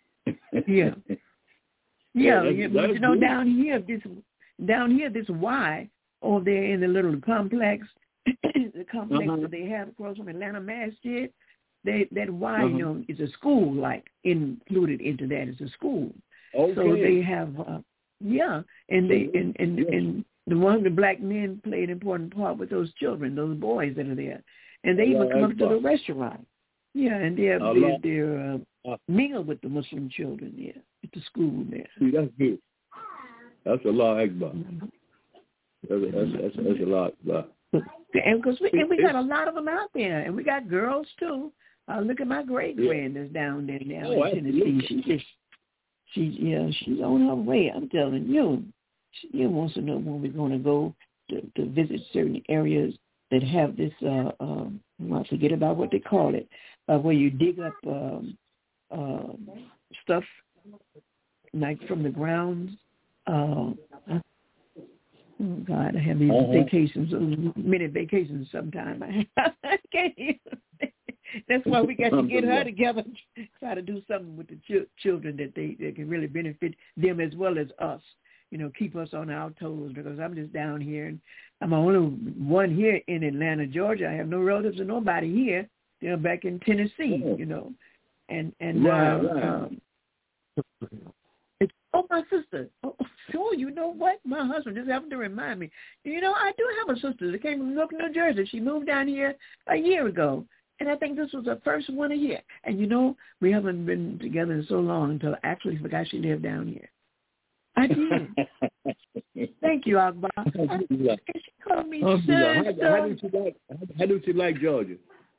yeah, yeah, yeah that's, yeah that's but you know, good. down here, this down here, this Y over there in the little complex, the complex uh-huh. that they have across from Atlanta Masjid. They, that Y, uh-huh. you know, is a school, like, included into that. It's a school. Okay. So they have, uh, yeah, and they and, and, yes. and the one the black men play an important part with those children, those boys that are there. And they Allah even come up to Akbar. the restaurant. Yeah, and they're, Allah. they're, they're uh, mingle with the Muslim children, yeah, at the school there. See, that's good. That's Allah Akbar. Mm-hmm. That's, that's, that's, that's a lot. lot. And, cause we, and we got a lot of them out there, and we got girls, too. Uh, look at my great grand that's down there now oh, in Tennessee. She just, she yeah, she's on her way. I'm telling you, she wants to know when we're going to go to, to visit certain areas that have this. Uh, um, I forget about what they call it, uh, where you dig up um, uh, stuff like from the grounds. Uh, oh God, I have these uh-huh. vacations, many vacations. Sometime I can't even. That's why we got to get her together, try to do something with the ch- children that they, they can really benefit them as well as us. You know, keep us on our toes, because I'm just down here, and I'm the only one here in Atlanta, Georgia. I have no relatives or nobody here. They're back in Tennessee, oh. you know, and and right, uh, right. Um, it's, oh, my sister. Oh, sure, you know what? My husband just happened to remind me. You know, I do have a sister that came from Newark, New Jersey. She moved down here a year ago. And I think this was her first one a year. And, you know, we haven't been together in so long until I actually forgot she lived down here. I did. Thank you, Akbar. She called me oh, sister. How, how, did you like, how did you like Georgia?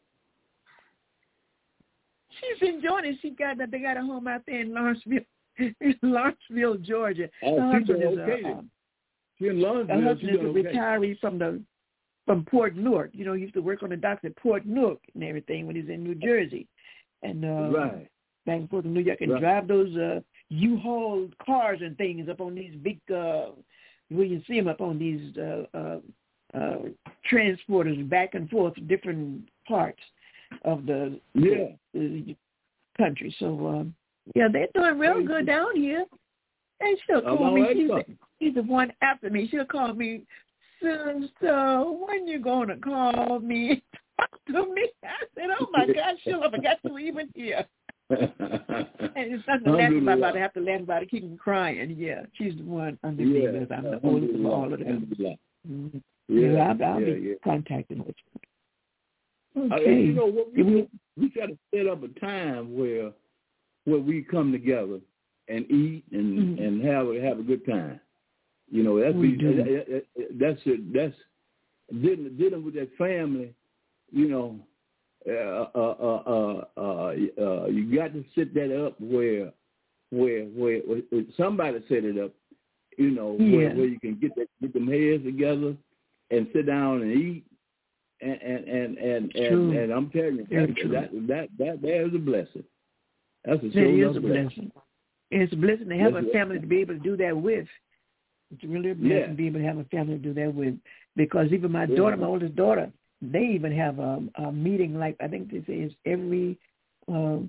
She's enjoying it. She got that. They got a home out there in Lawrenceville, Lawrenceville, Georgia. Oh, her she's husband is okay. a, uh, She's in Lawrenceville. her husband is a okay. retiree from the from Port Newark. You know, he used to work on the docks at Port Newark and everything when he was in New Jersey. And uh, right. back and forth to New York and right. drive those uh, U-Haul cars and things up on these big, uh, where you see them up on these uh, uh, uh, transporters back and forth to different parts of the, yeah. the country. So, um, yeah, they're doing real good down here. And she'll call me. She's the, she's the one after me. She'll call me, sister, when you going to call me? Talk to me. I said, oh, my God, Sheila, I forgot you even here. And it's something to laugh about. about. I have to laugh about it, keep them crying. Yeah, she's the one under me yeah. because I'm the oldest of all of them. Mm-hmm. Yeah, yeah, I'll, I'll yeah, be yeah. contacting with you. Okay. Uh, you know, what we, we, we try to set up a time where where we come together and eat and, mm-hmm. and have have a good time. You know, that's be, that, that's that's dealing dealing with that family. You know, uh, uh, uh, uh, uh, uh, you got to set that up where where where, where somebody set it up. You know, yeah. where, where you can get that, get them heads together and sit down and eat And and and and, and, and I'm telling you, that, that that that there is a blessing. That's a, that is a blessing. blessing. It's a blessing to have That's a family to be able to do that with. It's really a blessing yeah. to be able to have a family to do that with. Because even my yeah. daughter, my oldest daughter, they even have a, a meeting, like I think they say it's every um,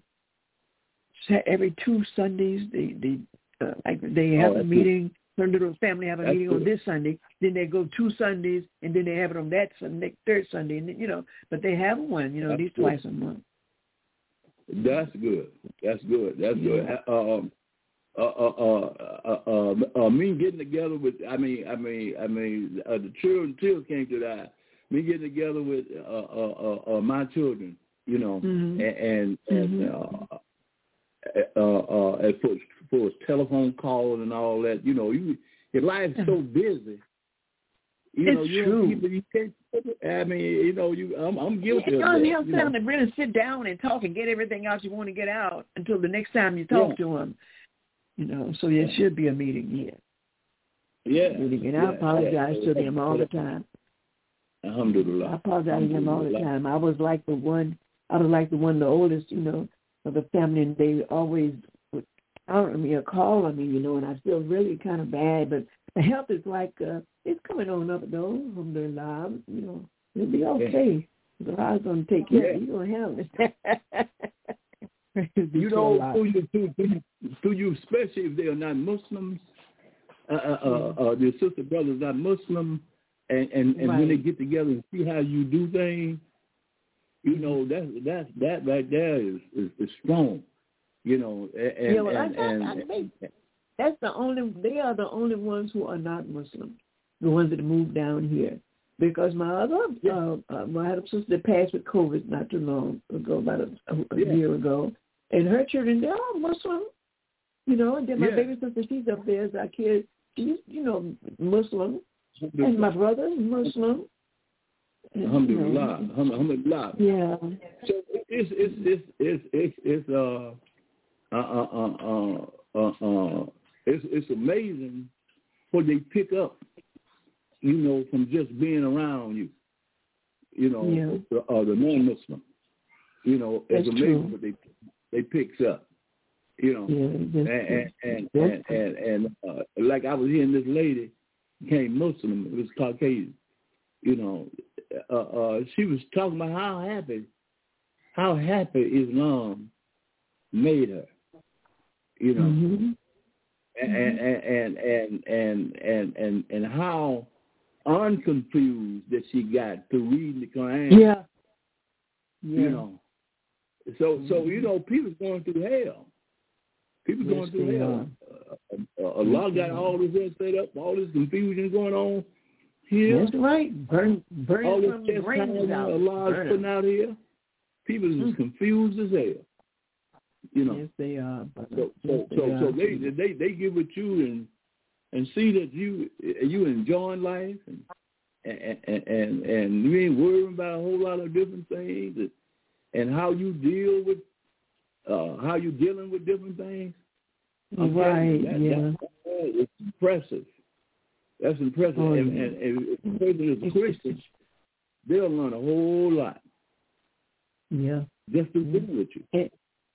every two Sundays. They they uh, like they have oh, a meeting. Her little family have a that's meeting good. on this Sunday. Then they go two Sundays, and then they have it on that Sunday, third Sunday, and then, you know. But they have one, you know, at least twice a month. That's good. That's good. That's yeah. good. Um, uh, uh, uh, uh, uh, uh, me getting together with, I mean, I mean, I mean, uh, the children still came to that. Me getting together with uh, uh, uh, uh, my children, you know, mm-hmm. and and, mm-hmm. uh, uh, uh, uh, for for telephone calls and all that, you know, you your life's so busy. You it's know, you true. People, you can't. I mean, you know, you. I'm, I'm guilty you of know, that. You don't you know. to really sit down and talk and get everything out you want to get out until the next time you talk yeah. to them. You know, so there should be a meeting here. Yeah. Meeting, and yeah. I apologize yeah. to them all the time. Alhamdulillah. I apologize to them all the time. I was like the one. I was like the one, the oldest, you know, of the family, and they always would count on me or call on me, you know, and I feel really kind of bad, but the health is like, uh, it's coming on up, though, alhamdulillah, you know, it'll be okay. Yeah. God's going to take care yeah. of you. You're going to have it. You know, through you, through, through you, especially if they are not Muslims, uh, uh, uh, uh, their sister brothers not Muslim, and, and, and right. when they get together and see how you do things, you know, that that that right there is, is, is strong, you know, and, yeah, well, and, I, I, and, I think that's the only, they are the only ones who are not Muslim, the ones that moved down here. Because my other, uh, uh, my other sister that passed with COVID not too long ago, about a, a, a yeah. year ago, and her children, they're all Muslim, you know, and then my yeah. baby sister, she's up there as our kid, she's, you know, Muslim, and my brother is Muslim. Alhamdulillah, you know, alhamdulillah. Yeah. So it's it's it's it's it's, it's uh, uh, uh, uh, uh, uh, it's it's amazing what they pick up, you know, from just being around you, you know, yeah. the, uh, the non-Muslim, you know, it's That's amazing true. what they they picks up, you know, yeah, and and and and, and, and uh, like I was hearing this lady came Muslim, it was Caucasian, you know. Uh, uh, she was talking about how happy, how happy Islam made her, you know, mm-hmm. and, and, and and and and and and how unconfused that she got to reading the Quran. Yeah, yeah. You know, so mm-hmm. so you know, people going through hell. People yes, going through hell. Uh, uh, Allah got all this head set up, all this confusion going on. Here. That's right. Burn, burn all from this the brains out. Allah is putting out here. People is mm. confused as hell. You know. Yes, they are. So, yes, so, they so, are. so they they they get with you and and see that you you enjoying life and and and and, and you ain't worrying about a whole lot of different things and, and how you deal with uh, how you dealing with different things. I'm right. That, yeah. That, that, it's impressive. That's impressive. Oh, and, yeah. and, and if a person is a Christian, they'll learn a whole lot. Yeah. Just to deal with you. And,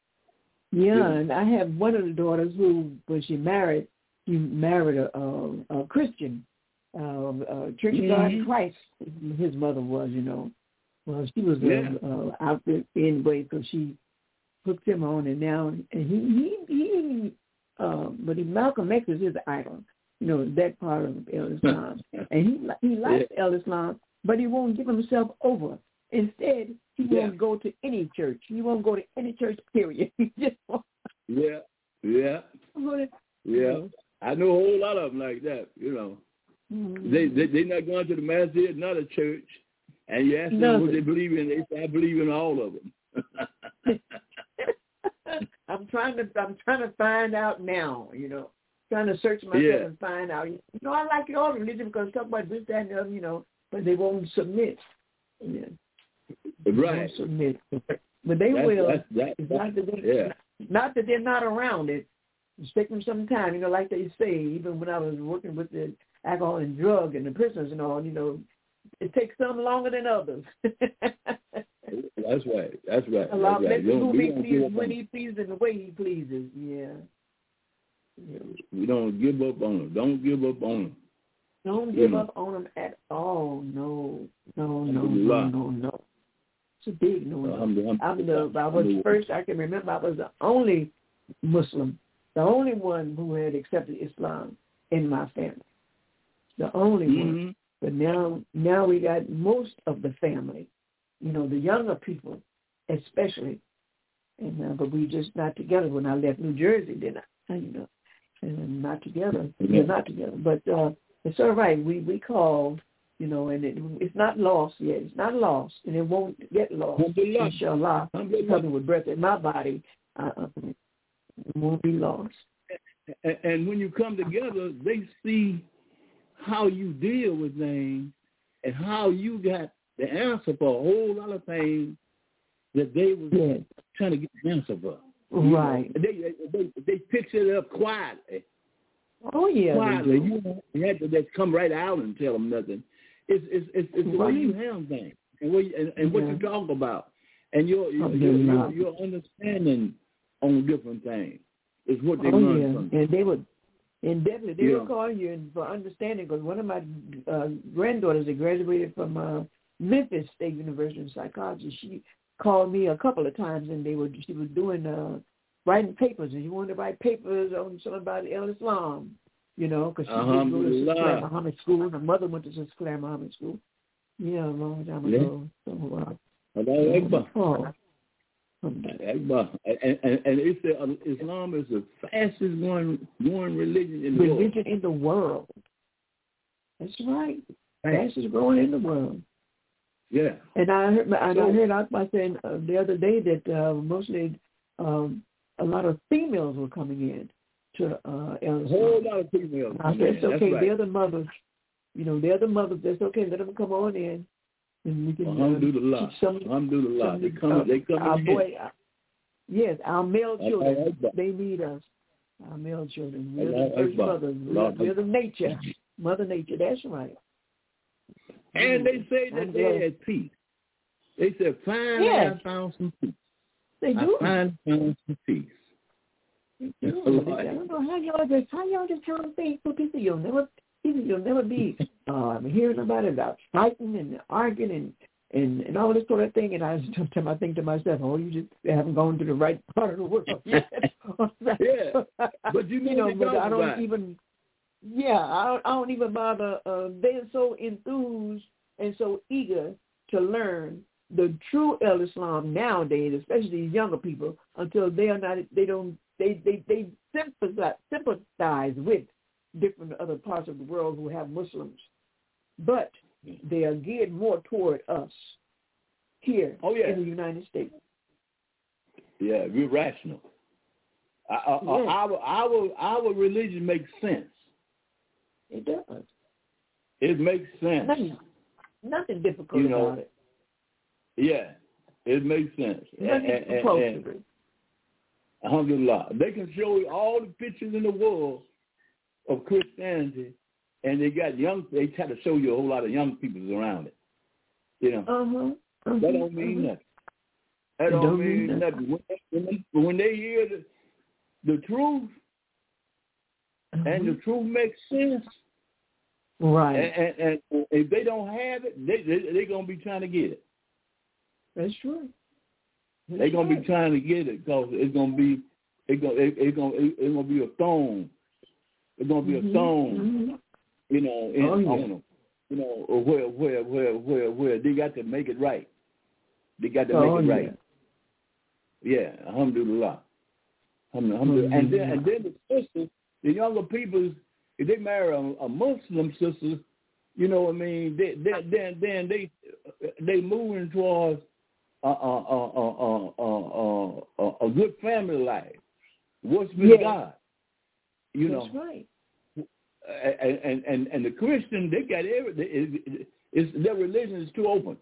yeah, yeah, and I have one of the daughters who, when she married, she married a, a, a Christian, uh, a Church of God in Christ. His mother was, you know. Well, she was yeah. uh, uh, out there anyway, so she hooked him on, and now, and he, he, he uh, but he, Malcolm X is his idol. You know, that part of El Islam. And he he likes yeah. El Islam, but he won't give himself over. Instead, he yeah. won't go to any church. He won't go to any church, period. He just won't. Yeah, yeah, yeah. I know a whole lot of them like that, you know. Mm-hmm. They, they, they're not going to the masjid, not a church. And you ask them Nothing. what they believe in, they say, I believe in all of them. I'm trying to I'm trying to find out now, you know. Trying to search myself yeah. and find out. You know, I like your religion because talk about this, that, and the other, you know, but they won't submit. Yeah. Right. They won't submit. But they that's, will. That's, that's, it's not that, they, yeah. not that they're not around it. It's taking them some time, you know, like they say, even when I was working with the alcohol and drug and the prisoners and all, you know, it takes some longer than others. That's right. That's right. Allah That's right. blesses whom he pleases, when he pleases, and the way he pleases. Yeah. yeah. We don't give up on them. Don't give up on them. Don't give up on them at all. No, no, no, no, no, no. It's a big no. no. I'm the, I was first, I can remember I was the only Muslim, the only one who had accepted Islam in my family. The only mm-hmm. one. But now, now we got most of the family, you know, the younger people especially. And uh, but we just not together when I left New Jersey, didn't I? You know, and not together. Mm-hmm. We're not together. But uh, it's all right. We we called, you know, and it, it's not lost yet. It's not lost, and it won't get lost. Inshallah, coming with breath in my body, uh, it won't be lost. And, and when you come together, they see how you deal with things and how you got the answer for a whole lot of things that they were yeah. trying to get the answer for. Right. You know, they, they they picture it up quietly. Oh yeah. Quietly. You know, you had to just come right out and tell them nothing. It's it's it's, it's the right. way you handle things and what you, and, and what yeah. you talk about and your your, your, your your understanding on different things is what they oh, learn yeah. from. And they would. And definitely, they yeah. will call you for understanding, because one of my uh, granddaughters that graduated from uh, Memphis State University in psychology, she called me a couple of times, and they were she was doing uh, writing papers, and she wanted to write papers on something about El Islam, you know, because she didn't go to Sinclair Muhammad School, and her mother went to Sinclair Muhammad School. Yeah, a long time yeah. ago. So, uh, Hello, And, and, and it's the, uh, Islam is the fastest growing, growing religion in the religion world. Religion in the world. That's right. Fastest growing in the world. Yeah. And I heard, and so, I heard Akbar saying uh, the other day that uh, mostly um, a lot of females were coming in to uh, El Islam. A whole lot of females. I said, it's okay. Right. The other mothers, you know, the other mothers, that's okay. Let them come on in. And we can Alhamdulillah. teach some, Alhamdulillah. some, They come, uh, they come our in. boy, uh, yes, our male children, they need us. Our male children. We're the first mothers. We're, we're the nature. Mother Nature. That's right. And they say that they're at peace. They said, finally yes. I found some peace. They do. I finally found some peace. They do. I don't know how y'all just, how y'all just trying to think for people you'll never You'll never be uh, hearing about it, about fighting and arguing and, and, and all this sort of thing. And I sometimes I think to myself, oh, you just haven't gone to the right part of the world yet. yeah, but you know, you know but I don't about. even, yeah, I don't, I don't even bother. Uh, they're so enthused and so eager to learn the true El Islam nowadays, especially these younger people, until they are not, they don't, they they they sympathize, sympathize with different other parts of the world who have Muslims, but they are geared more toward us here oh, yeah. in the United States. Yeah, we're rational. Our, yes. our our our religion makes sense. It does. It makes sense. Nothing, nothing difficult you know, about it. Yeah, it makes sense. Nothing and, and, compulsory. And, alhamdulillah, they can show you all the pictures in the world of Christianity, and they got young. They try to show you a whole lot of young people around it. You know, uh-huh, uh-huh, that don't mean uh-huh. nothing. That don't, don't mean, mean nothing. nothing. When, they, when they hear the, the truth, uh-huh. and the truth makes sense, right? And, and, and if they don't have it, they they they're gonna be trying to get it. That's true. That's they're gonna right. be trying to get it because it's gonna be it's gonna it, it's gonna it, it's gonna be a thorn. It's gonna be mm-hmm. a stone, mm-hmm. you know, in, oh, yeah. on them, you know, or where, where, where, where, where they got to make it right. They got to oh, make it yeah. right. Yeah, alhamdulillah. alhamdulillah. Mm-hmm. And then, and then the sisters, the younger people, if they marry a, a Muslim sister, you know what I mean? They, they, then, then they, they moving towards a, a, a, a, a, a, a good family life. Worship yeah. God. You That's know, right. And, and and the Christian, they got everything. It's, their religion is too open.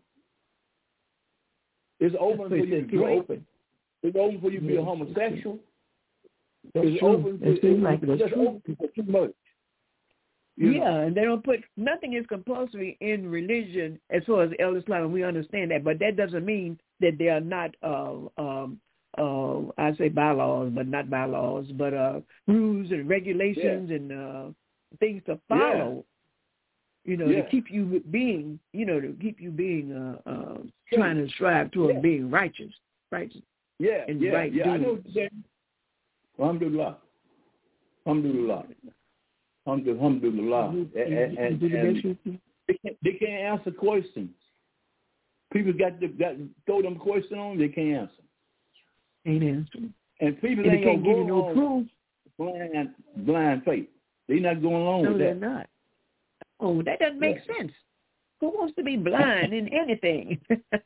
It's open for you to drink. Open. It's open for you to be a homosexual. That's it's true. open for it seems like it's that's just true. open for too much. You yeah, know. and they don't put nothing is compulsory in religion as far as Elder Islam, and we understand that, but that doesn't mean that they are not, uh, um, uh, I say bylaws, but not bylaws, but uh, rules and regulations yeah. and uh, things to follow. Yeah. You know, yeah. to keep you being, you know, to keep you being, uh, uh, trying to strive toward yeah. being righteous, righteous. Yeah, and yeah, right yeah. doing. I know what you're saying. Alhamdulillah. Alhamdulillah. Alhamdulillah. And, and, and, and they, can't, they can't answer questions. People got to got, throw them questions on, they can't answer. Ain't answering. And people and ain't they can't gonna give go you no proof. Blind, blind faith. They're not going along no, with that. No, they're not. Oh, that doesn't make yeah. sense. Who wants to be blind in anything?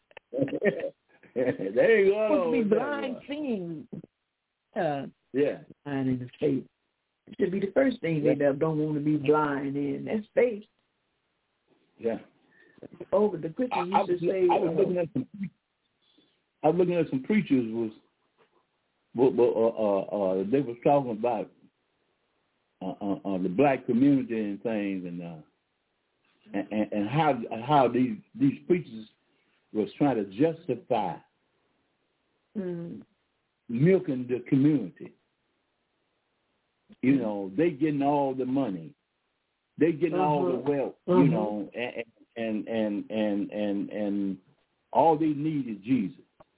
There you go. Supposed to be blind seeing. Uh, yeah. Blind in the faith. It should be the first thing yeah. they don't want to be blind in. That's faith. Yeah. Over the Christians used I, I to say. I was uh, looking at some. I was looking at some preachers was, uh, uh, uh, they was talking about uh, uh, uh, the black community and things, and uh, and, and how how these these preachers was trying to justify mm. milking the community. You know, they getting all the money, they getting uh-huh. all the wealth. Uh-huh. You know, and and and and and and all they need is Jesus.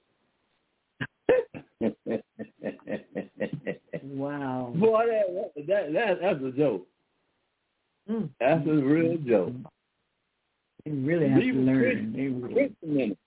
Wow. Boy, that, that, that that's a joke. Mm. That's a real joke. They really have Leave to learn. They really,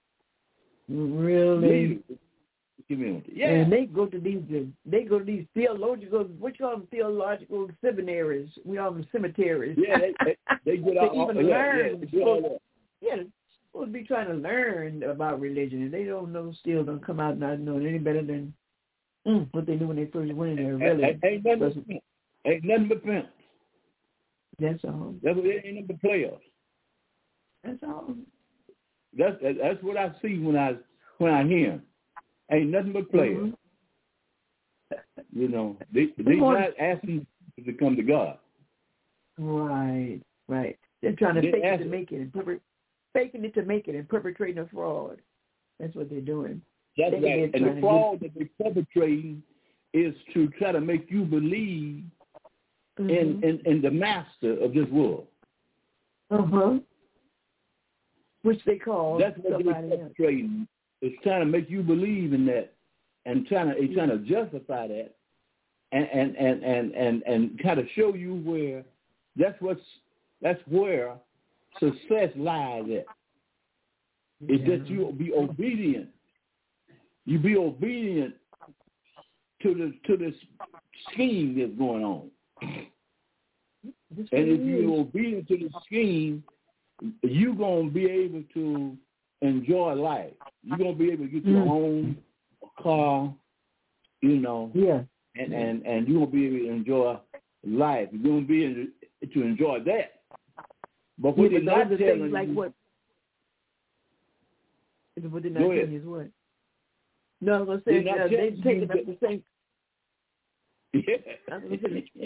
really. Community. Yeah. And they go to these they go to these theological, what you call them, theological seminaries. We call them cemeteries. Yeah, they, they, they get out. They even yeah, learn. Yeah, supposed, yeah, they're supposed to be trying to learn about religion, and they don't know. Still, don't come out not knowing any better than mm, what they knew when they first went in there. Really, ain't, ain't nothing but ain't nothing but pimps. That's all. That's what they ain't nothing but players. That's all. That's that's what I see when I when I hear them. Ain't nothing but players. Mm-hmm. You know, they they not asking to come to God. Right, right. They're trying to they fake ask, it to make it, and perpet- faking it to make it, and perpetrating a fraud. That's what they're doing. That's they, right. And the fraud get... that they're perpetrating is to try to make you believe mm-hmm. in, in in the master of this world. Uh huh. Which they call that's what they're perpetrating. Else. It's trying to make you believe in that, and trying to it's trying to justify that, and and and and and, and kind of show you where that's what's that's where success lies at. Yeah. Is that you be obedient. You be obedient to the to this scheme that's going on. This and if you're obedient to the scheme, you're gonna be able to enjoy life. You're gonna be able to get your mm. home, a car, you know. Yeah. And, and and you're gonna be able to enjoy life. You're gonna be able to enjoy that. But what yeah, they're but not telling things like you, what? What they're not telling you is what? No, I was gonna say uh, they're taking up the same. Yeah. I was gonna say,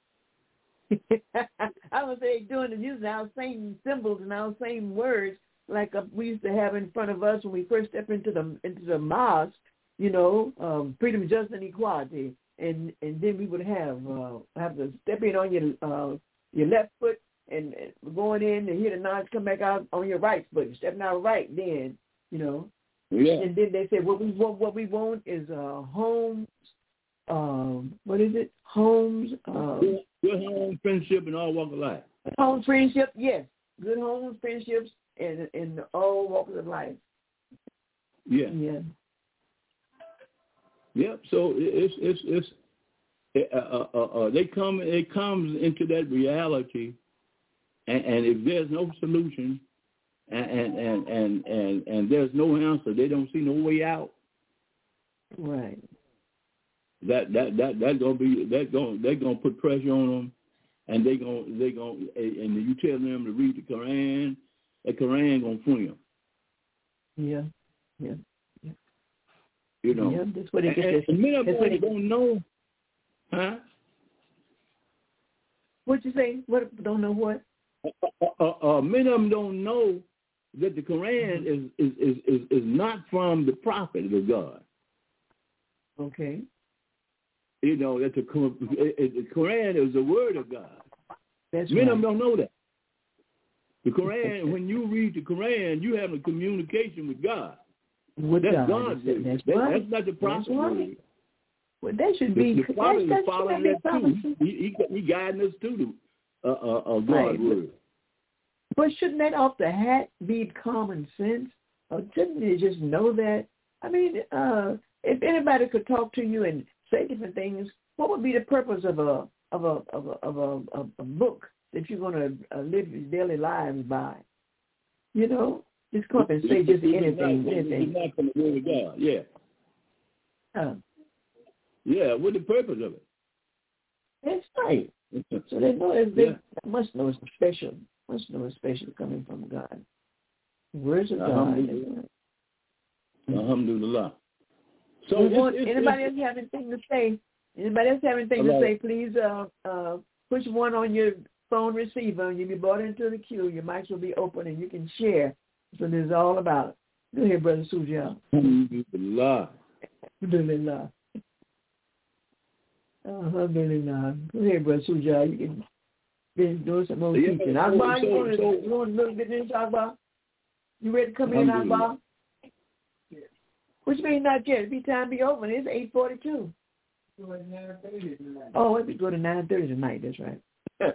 I was say doing and using our same symbols and our same words like uh, we used to have in front of us when we first stepped into the into the mosque, you know, um, freedom, justice, and equality, and and then we would have uh, have to step in on your uh, your left foot and, and going in and hear the nods come back out on your right foot, stepping out right then, you know. Yeah. And then they said what we want what we want is uh, homes. Um, what is it? Homes. Um, good, good home, friendship, and all walks of life. Home, friendship, yes. Good homes, friendships, and in all walks of life. Yeah. Yeah. Yep. So it's it's it's it, uh, uh, uh, they come it comes into that reality, and, and if there's no solution, and and, and and and and there's no answer, they don't see no way out. Right. That that that that's gonna be that gonna they're gonna put pressure on them, and they gonna they gonna and you tell them to read the Quran, the Quran gonna free them. Yeah, yeah, yeah. You know, yeah, that's what it and, is. And many of them don't know, huh? What you say? What? Don't know what? Uh, uh, uh, many of them don't know that the Quran is is, is, is, is not from the prophet of God. Okay. You know, that the, the Quran is the word of God. That's Many right. of them don't know that. The Quran, when you read the Quran, you have a communication with God. With that's God. God's word. That's, that, right. that's not the prophet's right. word. Well, that should be. The, the prophet is following that too. He, he, he, he guiding us to the uh, uh, uh, God's right. word. But shouldn't that off the hat be common sense? Or shouldn't you just know that? I mean, uh, if anybody could talk to you and say different things, what would be the purpose of a of a of a of a, of a book that you're going to uh, live your daily lives by? You know, just come up and say just anything, not, anything. It's not from the word of God. Yeah. Huh. Yeah. What's the purpose of it? That's right. So they know it's, they yeah. must know it's special. Must know it's special coming from God. Words of God. Alhamdulillah. Alhamdulillah. So we it's, want, it's, anybody it's, else have anything to say? Anybody else have anything to say? Please uh, uh, push one on your phone receiver, and you'll be brought into the queue. Your mics will be open, and you can share. So this is all about. Go ahead, Brother Sujal. Alhamdulillah. Alhamdulillah. Alhamdulillah. Go ahead, Brother Sujal. You can be doing some more yeah, teaching. so, Akbar, so, you want so, to you want a little bit in, Akbar? You ready to come in, Akbar? Yeah. Which means not yet. It'll be time to be open. It's eight forty-two. Oh, it would go to nine thirty tonight. That's right.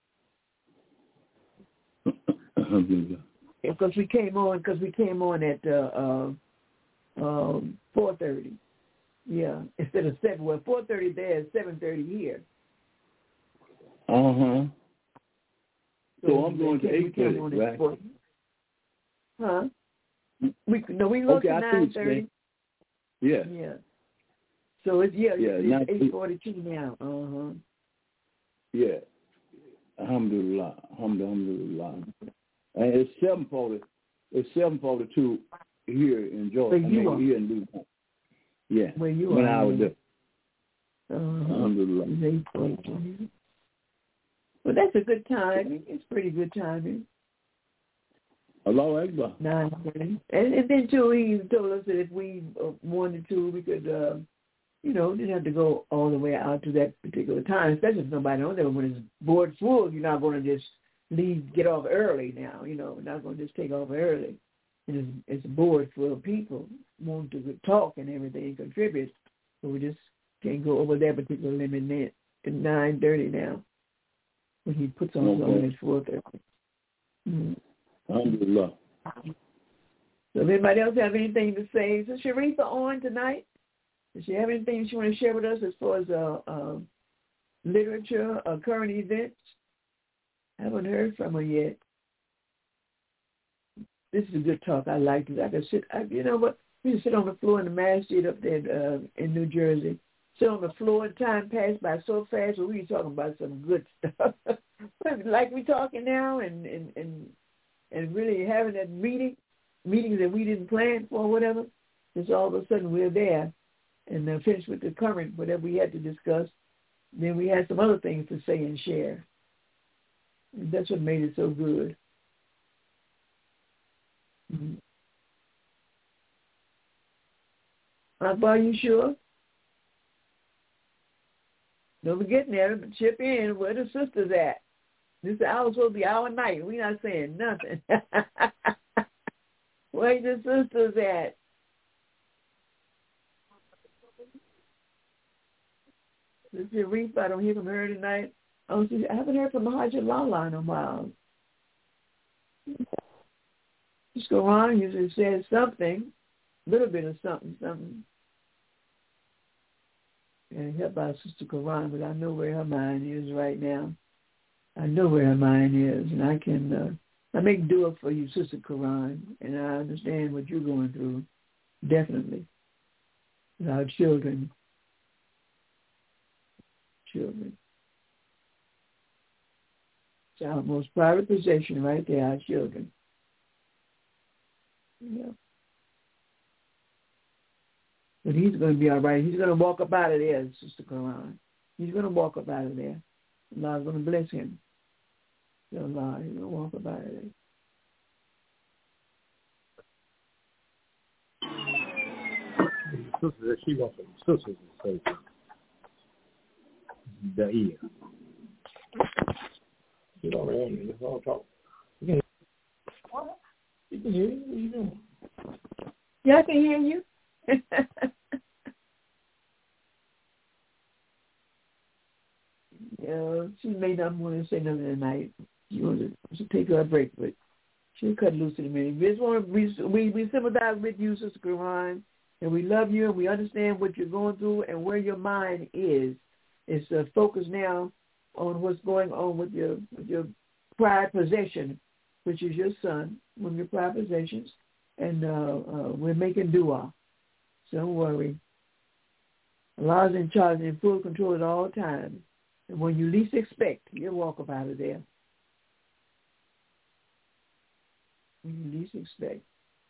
Because we came on, because we came on at uh, uh, um, four thirty. Yeah, instead of seven. Well, four thirty there, seven thirty here. Uh huh. So, so I'm going to eight thirty, right? four, huh? We no, we go okay, to nine thirty. Yeah. Yeah. So it's yeah, yeah it's eight forty two now. Uh huh. Yeah. Alhamdulillah. Alhamdulillah. And it's seven forty. It's seven forty two here in Georgia. Where you I mean, are. here in Louisiana. Yeah. Where you when are. When I was there. Uh-huh. Alhamdulillah. It's eight forty two. Well, that's a good timing. It's pretty good timing. Allahu Akbar. Nine thirty. And, and then too, he told us that if we uh, wanted to, we could. Uh, You know, didn't have to go all the way out to that particular time, especially if nobody on there. When it's board full, you're not going to just leave, get off early now. You know, not going to just take off early. And it's, it's a board full of people want to talk and everything and contribute. So we just can't go over that particular limit at nine thirty now when he puts on okay. something at four thirty. Mm-hmm. Alhamdulillah. So if anybody else have anything to say? Is Sharifa on tonight? Does she have anything she want to share with us as far as uh, uh, literature or current events? I haven't heard from her yet. This is a good talk. I like it. I can sit. I, you know what? We can sit on the floor in the masjid up there uh, in New Jersey. Sit on the floor and time passed by so fast. But we were talking about some good stuff, like we talking now, and and and and really having that meeting, meetings that we didn't plan for, or whatever. Just all of a sudden we're there. And then finish with the current, whatever we had to discuss. Then we had some other things to say and share. And that's what made it so good. Mm-hmm. Akbar, you sure? Don't forget there, but chip in. Where the sisters at? This hour supposed to be our night. We're not saying nothing. Where the sisters at? This is Reef. I don't hear from her tonight. Oh, I haven't heard from Haja Lala in a while. Just go on. Usually says something, a little bit of something, something. And help our Sister Quran, but I know where her mind is right now. I know where her mind is, and I can. Uh, I make dua for you, Sister Quran, and I understand what you're going through. Definitely, with our children. Children. It's our most private possession right there, our children. Yeah. But he's going to be all right. He's going to walk up out of there, Sister Quran. He's going to walk up out of there. God's going to bless him. So Allah, he's going to walk about it. Sister, she wants some sisters to say the ear. You don't know me. That's all I'm talking. You can hear, you can hear you. What are you doing? Yeah, I can hear you. Yeah, she may not want to say nothing tonight. She wants to, to take her a break, but she'll cut loose in a minute. We just want to, we, we, we sympathize with you, Sister Quran, and we love you, and we understand what you're going through and where your mind is. It's uh, focused now on what's going on with your with your pride possession, which is your son, one of your pride possessions, and uh, uh, we're making dua. So don't worry. Allah's in charge and in full control at all times. And when you least expect, you'll walk up out of there. When you least expect.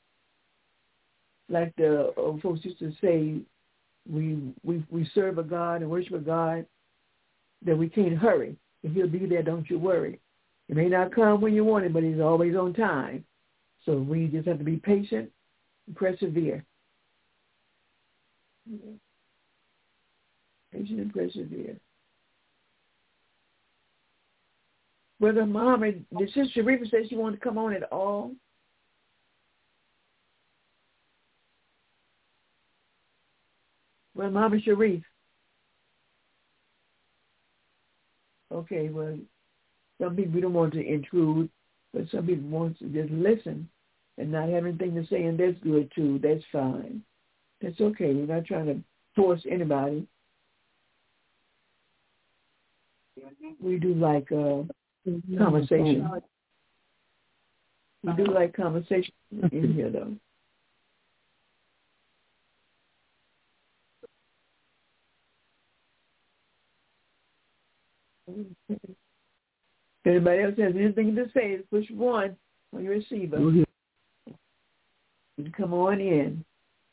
Like the old folks used to say, we we we serve a God and worship a God that we can't hurry. If he'll be there, don't you worry. He may not come when you want him, but he's always on time. So we just have to be patient and persevere. Yeah. Patient and persevere. Brother Muhammad, did Sister Sharifa say she wanted to come on at all? Brother Muhammad Sharif. Okay, well, some people don't want to intrude, but some people want to just listen and not have anything to say, and that's good too. That's fine. That's okay. We're not trying to force anybody. We do like uh, conversation. We do like conversation in here, though. If anybody else has anything to say, push one on your receiver. Mm-hmm. You can come on in.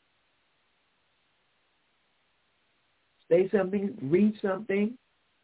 Say something, read something.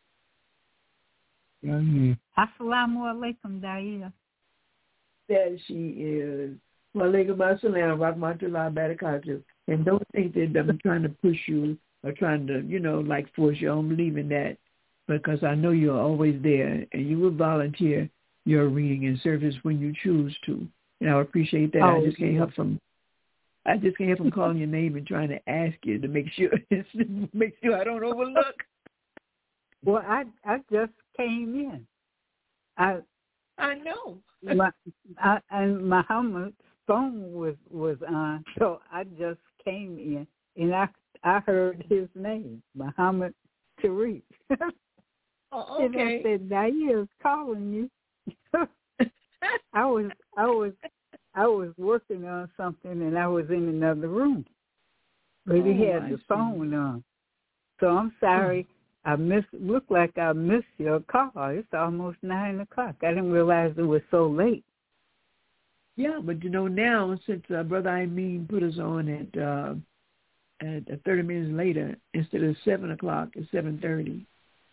Mm-hmm. Assalamu alaikum, Daia. There she is. Wa alaikum assalam, rahmatullahi barakatuh. And don't think that I'm trying to push you or trying to, you know, like force you. I don't believe in that, because I know you're always there and you will volunteer your reading and service when you choose to. And I appreciate that. Oh, I just can't help from I just can't help from calling your name and trying to ask you to make sure make sure I don't overlook. Well, I I just came in. I I know. my I, and Muhammad's phone was was on, so I just came in and I I heard his name, Muhammad Sharif. Oh, okay. And I said, Daia is calling you. I was I was I was working on something and I was in another room. But oh, he had I the see. phone on. So I'm sorry. I missed looked like I missed your call. It's almost nine o'clock. I didn't realize it was so late. Yeah, but you know now, since uh, Brother Amin put us on at uh, at uh, thirty minutes later, instead of seven o'clock, it's seven thirty.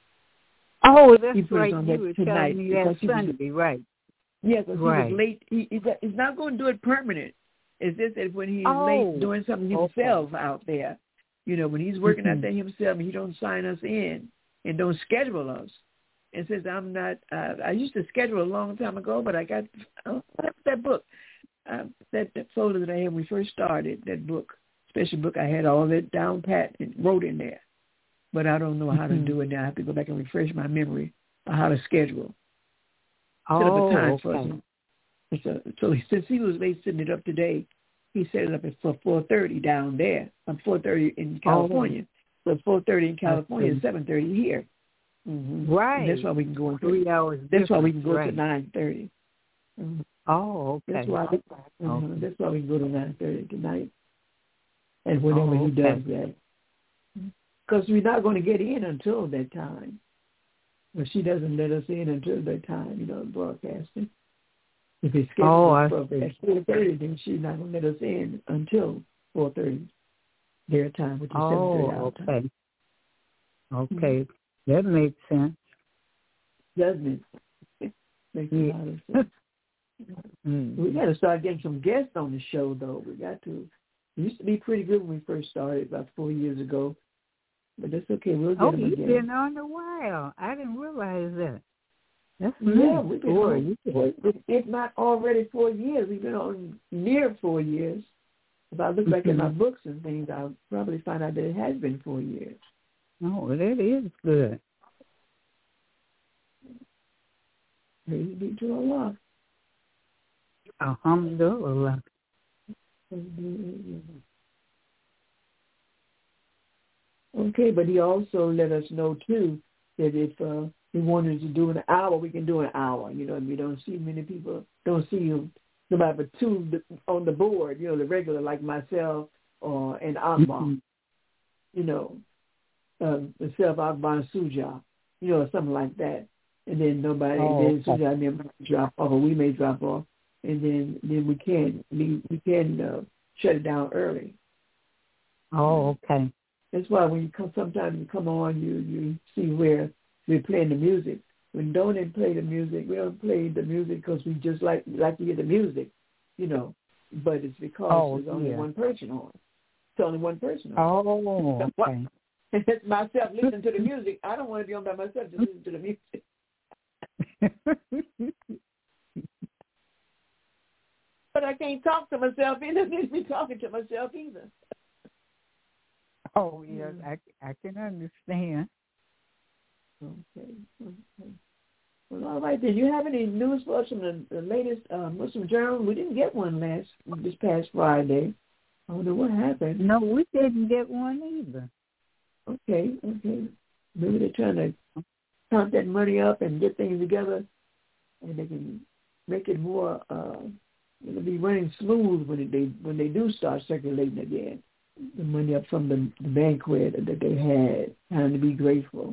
Oh, that's he put right. Us on you that were tonight telling me that Sunday, was, right? Yeah, because right. he was late. He, he's, he's not going to do it permanent. It's just that when he's oh, late doing something himself okay. out there, you know, when he's working mm-hmm. out there himself, and he don't sign us in and don't schedule us. And says I'm not. Uh, I used to schedule a long time ago, but I got uh, that book, uh, that, that folder that I had when we first started. That book, special book, I had all that down pat and wrote in there. But I don't know how mm-hmm. to do it now. I have to go back and refresh my memory on how to schedule. Oh, set up a time okay. for us. So, so since he was late setting it up today, he set it up at for four thirty down there. I'm four thirty in California. Oh. So four thirty in California is seven thirty here. Mm-hmm. Right. And that's why we can go into three hours. That's why we can go right. to nine thirty. Mm-hmm. Oh, okay. That's why. We, uh-huh, okay. That's why we can go to nine thirty tonight. And whenever oh, he okay. does that, because we're not going to get in until that time. Well, she doesn't let us in until that time, you know, broadcasting. If it's scheduled oh, for at four thirty, then she's not going to let us in until four thirty their time, which is oh, seven thirty our okay. time. Okay. Mm-hmm. That makes sense. Doesn't it? Makes a lot of sense. Mm-hmm. We got to start getting some guests on the show, though. We got to. It used to be pretty good when we first started about four years ago, but that's okay. We'll get oh, them again. Oh, you've been on a while. I didn't realize that. That's yeah, nice. we've been four, on, four, if not already four years. We've been on near four years. If I look back mm-hmm. at my books and things, I'll probably find out that it has been four years. Oh, well, that is good. Praise be to Allah. Alhamdulillah. Okay, but he also let us know, too, that if uh, we wanted to do an hour, we can do an hour. You know, and we don't see many people, don't see you, nobody but two on the board, you know, the regular like myself or and Akbar, mm-hmm. you know, uh, myself, Akbar, and Suja, you know, something like that. And then nobody, oh, and then Suja and them drop off, or we may drop off. And then, then we can we, we can uh, shut it down early. Oh, okay. That's why when you come, sometimes you come on, you you see where we're playing the music. When don't play the music, we don't play the music because we just like like to hear the music, you know. But it's because oh, there's only yeah. one person on. It's only one person on. Oh, okay. It's myself listening to the music. I don't want to be on by myself just listen to the music. But I can't talk to myself either. I can't be talking to myself either. Oh, yes, I, I can understand. Okay. okay. Well, all right. Did you have any news for us from the, the latest uh, Muslim Journal? We didn't get one last this past Friday. I wonder what happened. No, we didn't get one either. Okay, okay. Maybe they're trying to count that money up and get things together, and they can make it more. Uh, it'll be running smooth when it, they when they do start circulating again. The money up from the, the banquet that they had, time to be grateful.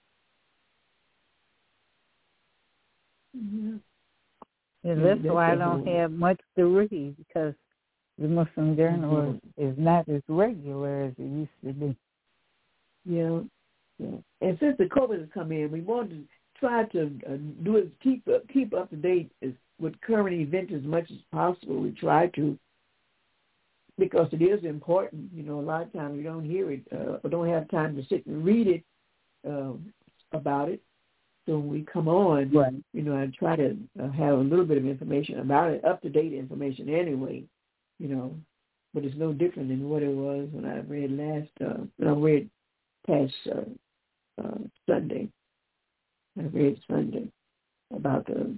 Yeah. Yeah, that's yeah, why I don't have much to read, because the Muslim Journal mm-hmm. is not as regular as it used to be. Yeah, yeah. And since the COVID has come in, we want to try to uh, do it, keep up, keep up to date as, with current events as much as possible. We try to, because it is important. You know, a lot of times we don't hear it uh, or don't have time to sit and read it uh, about it. So when we come on, right. you know, I try to uh, have a little bit of information about it, up-to-date information anyway, you know. But it's no different than what it was when I read last, uh, when I read past uh, uh, Sunday. I read Sunday about the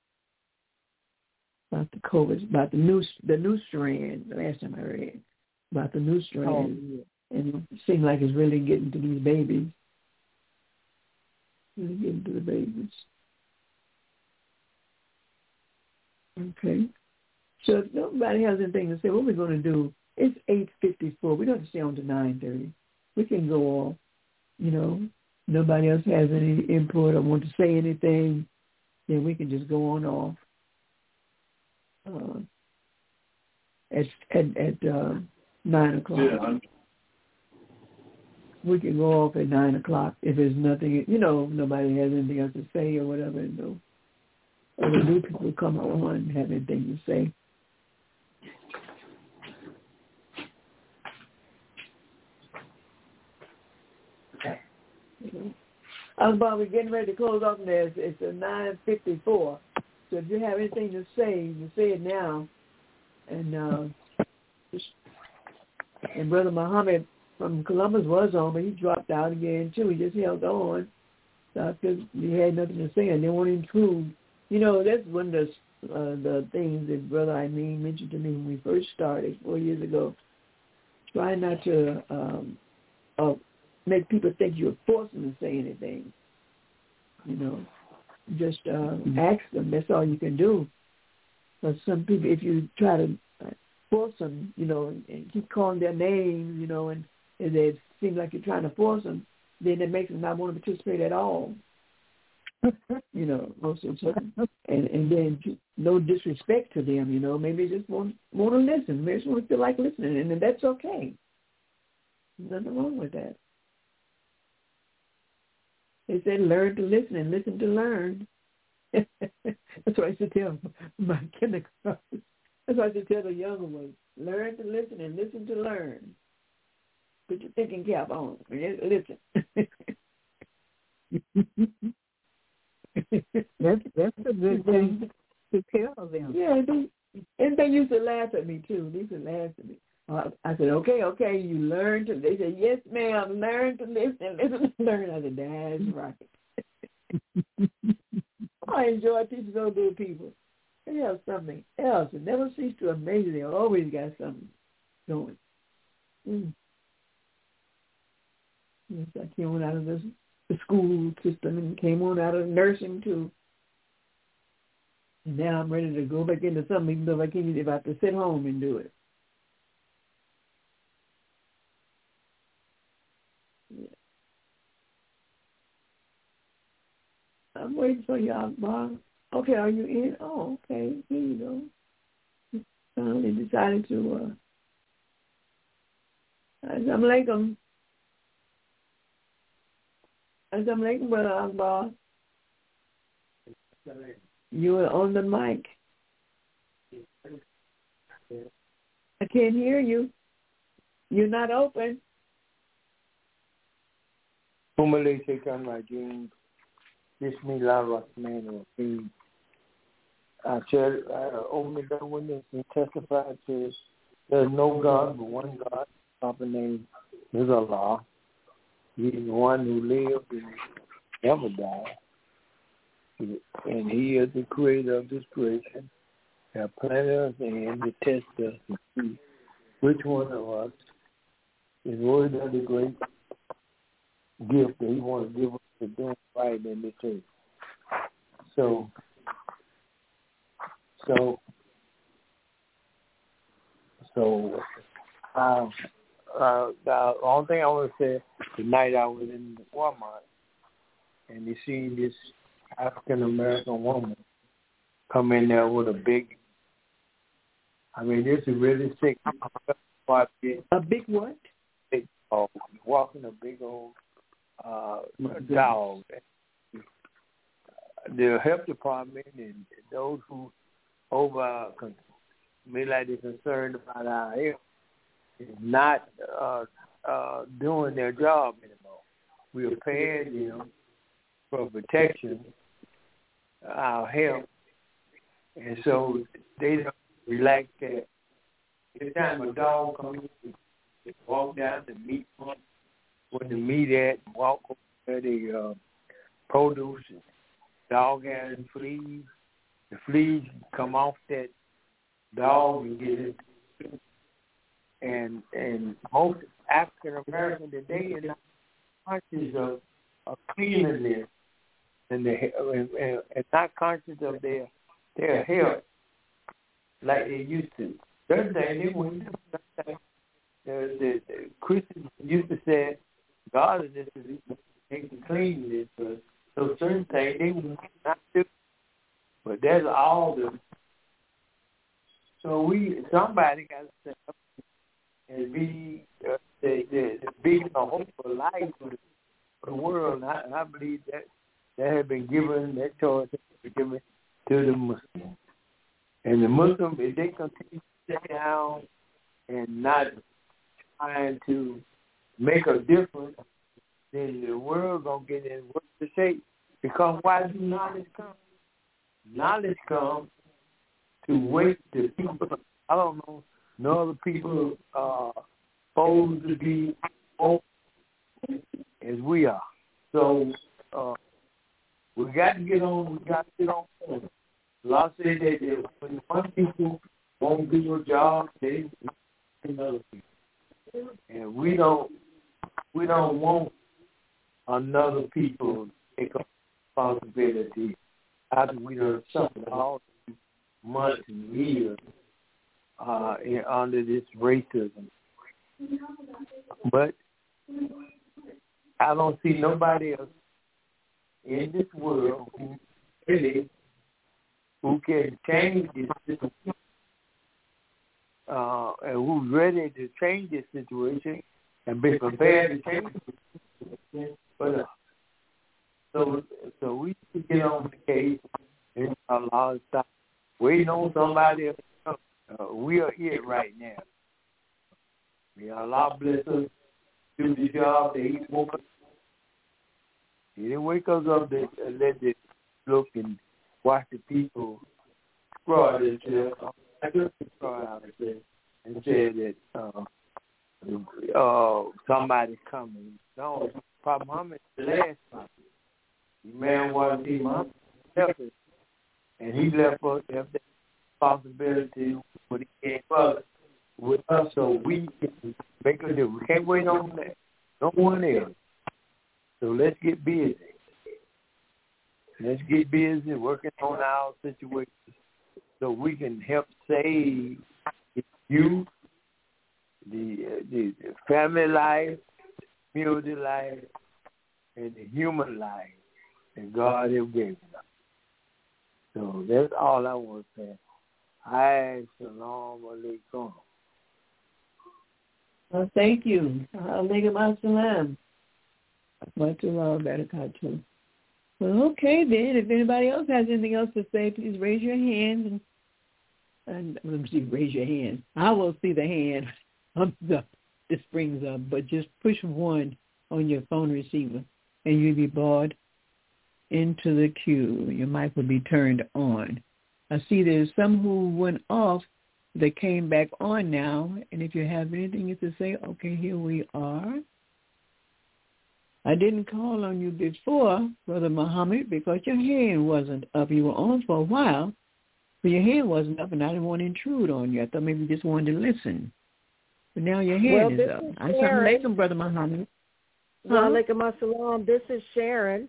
about the COVID, about the new the new strand. The last time I read about the new strand, oh, yeah. and it seemed like it's really getting to these babies. Really getting to the babies. Okay. So if nobody has anything to say, what we're going to do, it's eight fifty-four. We don't have to stay on to nine thirty. We can go off, you know. Nobody else has any input or want to say anything, then we can just go on off. Uh, at at, at uh, nine o'clock. Yeah. We can go off at nine o'clock if there's nothing, you know, nobody has anything else to say or whatever. You know, or the new people come on and have anything to say. I'm about we're getting ready to close off there. It's, it's a nine fifty-four. So if you have anything to say, you say it now. And uh, and Brother Muhammad from Columbus was on, but he dropped out again too. He just held on. So because he had nothing to say and they won't intrude. You know, that's one of the uh, the things that Brother Imeen mentioned to me when we first started four years ago. Try not to um, uh, make people think you're forcing them to say anything. You know, just uh, ask them. That's all you can do. But some people, if you try to force them, you know, and keep calling their names, you know, and, and it seems like you're trying to force them, then it makes them not want to participate at all. You know, most of the time. And, and then no disrespect to them, you know. Maybe they just want, want to listen. Maybe they just want to feel like listening, and then that's okay. There's nothing wrong with that. They said learn to listen and listen to learn. That's what I used to tell my kindergarten. That's what I used to tell the younger ones. Learn to listen and listen to learn. Put your thinking cap on and listen. that's that's a good thing to tell them. Yeah, they, and they used to laugh at me too. They used to laugh at me. I said, okay, okay, you learn to. They said, yes, ma'am, learn to listen, listen to learn. I said, that's right. I enjoy teaching those little people. They have something else. It never ceases to amaze me. They always got something going. Mm. Yes, I came on out of this, the school system and came on out of nursing too. And now I'm ready to go back into something, even though I can't, if I have to sit home and do it. Yeah. I'm waiting for y'all, Bob. Okay, are you in? Oh, okay. Here you go. Finally decided to, uh, Assalamu alaikum. Assalamu alaikum, Brother Akbar. You are on the mic. I can't hear you. You're not open. Bismillah Rahman Rahim. I said, uh, only the witness and testified to there's no God but one God. Proper name is Allah. He is the one who lived and never died. And he is the creator of this creation. He has planted us and to test us to see which one of us is worthy of the great gift that he wants to give us to do right in this earth. So, so, so, uh, uh, the only thing I want to say, tonight I was in Walmart and you see this African American woman come in there with a big, I mean, this is really sick. A big what? Big dog, walking a big old uh, dog. The health department and those who over me like they're concerned about our health is not uh, uh, doing their job anymore. We are paying them for protection, our health, and so they don't relax that. Every time a dog comes in, they walk down the meat where the meat at, walk over the uh, produce. Dog has fleas. The fleas come off that dog and get it. And and most African Americans today are not conscious of, of cleanliness and, the, and, and, and not conscious of their their health like they used to. Certain things they wouldn't do. The, the, the Christians used to say godliness is making cleanliness, but so certain things they would not do. But that's all the. So we somebody got to step up and be uh, the, the, the big hope for life for the, for the world. And I, and I believe that that had been given, that choice has been given to the Muslims. And the Muslims, if they continue to stay down and not trying to make a difference, then the world gonna get in worse shape. Because why do knowledge come? Knowledge comes to wake the people. I don't know. No other people are supposed to be open as we are. So uh, we got to get on. We got to get on. Allah said that when one people won't do a job, they another people, and we don't. We don't want another people to take up responsibility after we done suffered all these months and years uh, in, under this racism. But I don't see nobody else in this world who really who can change this situation, uh, and who's ready to change this situation and be prepared to change it. But uh, get on the case. And Allah stop waiting on somebody else. Uh, we are it right now. May Allah bless us. Do the job that He woke us. He didn't wake us up to uh, let this look and watch the people scroll themselves. I just scroll out and said that uh, uh, somebody's coming. No, Prophet Muhammad is the last prophet. The man was the Muhammad left us, and he left us left that responsibility when he came up with us, so we can make a difference. We can't wait on that. No one else. So let's get busy. Let's get busy working on our situation so we can help save the youth, the, uh, the, the family life, community life, and the human life that God has given us. So that's all I want to say. Hi, Shalom Alaikum. Well, thank you. Alaikum assalam. Rahmatullah barakatuh. Well, okay then. If anybody else has anything else to say, please raise your hand. And, and let me see, raise your hand. I will see the hand up the this brings up, but just push one on your phone receiver, and you'll be brought into the queue. Your mic will be turned on. I see there's some who went off. They came back on now, and if you have anything to say, okay, here we are. I didn't call on you before, Brother Muhammad, because your hand wasn't up. You were on for a while, but your hand wasn't up, and I didn't want to intrude on you. I thought maybe you just wanted to listen. But now your hand well, is up. Is Assalamu alaikum, Brother Muhammad. Wa alaikum assalam. This is Sharon.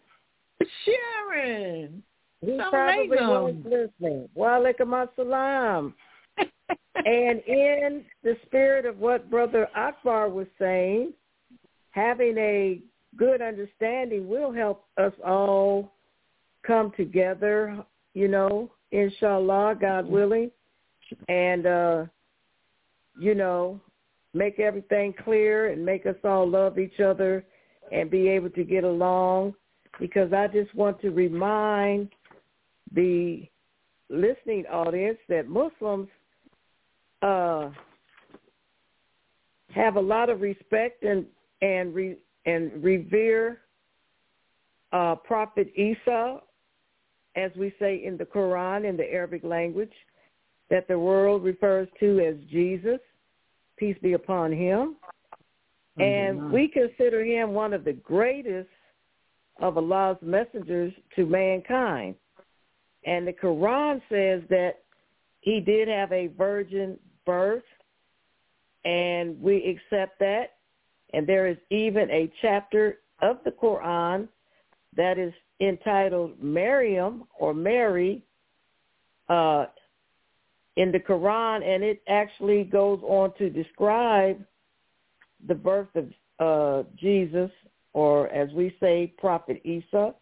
Sharon. He probably was listening. Wa alaikum assalam. And in the spirit of what Brother Akbar was saying, having a good understanding will help us all come together, you know, inshallah, God willing, and, uh, you know, make everything clear and make us all love each other and be able to get along, because I just want to remind the listening audience that Muslims uh, have a lot of respect and and re, and revere uh, Prophet Isa, as we say in the Quran in the Arabic language, that the world refers to as Jesus, peace be upon him. Mm-hmm. And we consider him one of the greatest of Allah's messengers to mankind. And the Quran says that he did have a virgin birth, and we accept that. And there is even a chapter of the Quran that is entitled Maryam or Mary uh, in the Quran, and it actually goes on to describe the birth of uh, Jesus, or as we say, Prophet Isa.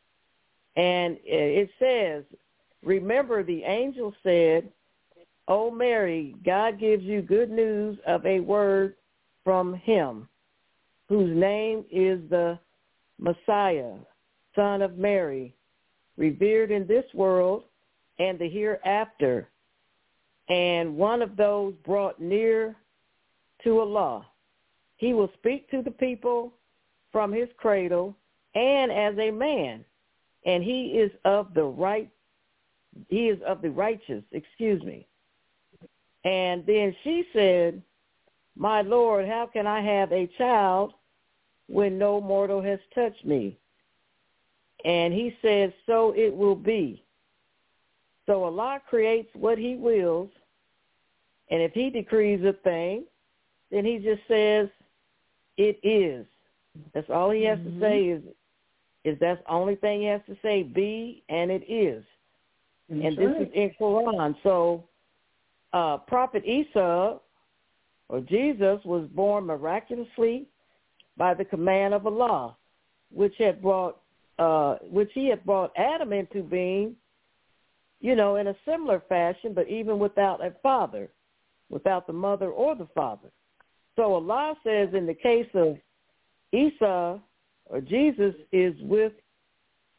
And it says, remember the angel said, O Mary, God gives you good news of a word from him, whose name is the Messiah, Son of Mary, revered in this world and the hereafter, and one of those brought near to Allah. He will speak to the people from his cradle and as a man, and he is of the right, he is of the righteous, excuse me. And then she said, my Lord, how can I have a child when no mortal has touched me? And he says, so it will be. So Allah creates what he wills, and if he decrees a thing, then he just says, it is. That's all he has mm-hmm. to say is, is that's the only thing he has to say, be, and it is. That's and this right. is in Quran. So uh, Prophet Isa, or Jesus, was born miraculously by the command of Allah, which had brought, uh, which he had brought Adam into being, you know, in a similar fashion, but even without a father, without the mother or the father. So Allah says in the case of Isa, or Jesus, is with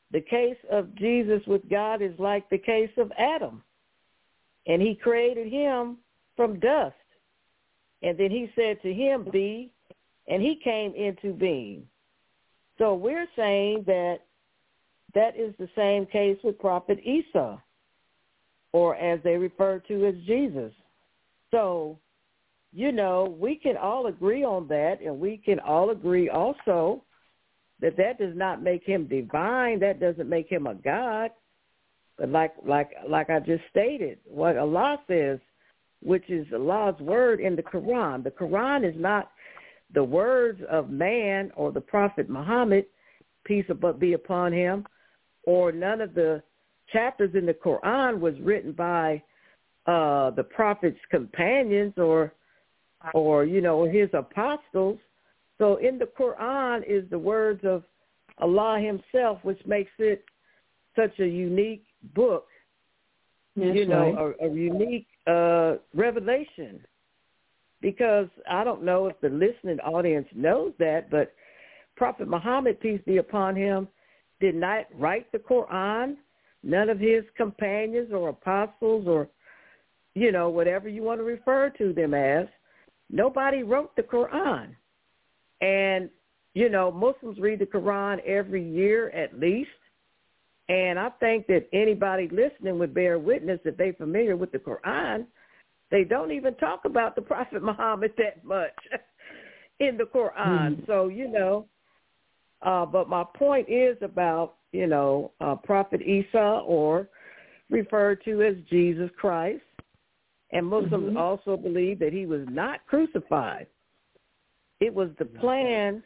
the case of Jesus with God is like the case of Adam. And he created him from dust. And then he said to him, be, and he came into being. So we're saying that that is the same case with Prophet Isa, or as they refer to as Jesus. So, you know, we can all agree on that, and we can all agree also that that does not make him divine. That doesn't make him a God. But like like like I just stated, what Allah says, which is Allah's word in the Quran. The Quran is not the words of man or the Prophet Muhammad, peace be upon him, or none of the chapters in the Quran was written by uh, the Prophet's companions or, or you know, his apostles. So in the Quran is the words of Allah himself, which makes it such a unique book, That's you know, right. a, a unique uh, revelation. Because I don't know if the listening audience knows that, but Prophet Muhammad, peace be upon him, did not write the Quran. None of his companions or apostles or, you know, whatever you want to refer to them as, nobody wrote the Quran. And, you know, Muslims read the Quran every year at least. And I think that anybody listening would bear witness that they're familiar with the Quran. They don't even talk about the Prophet Muhammad that much in the Quran. Mm-hmm. So, you know, uh, but my point is about, you know, uh, Prophet Isa, or referred to as Jesus Christ. And Muslims mm-hmm. also believe that he was not crucified. It was the plan.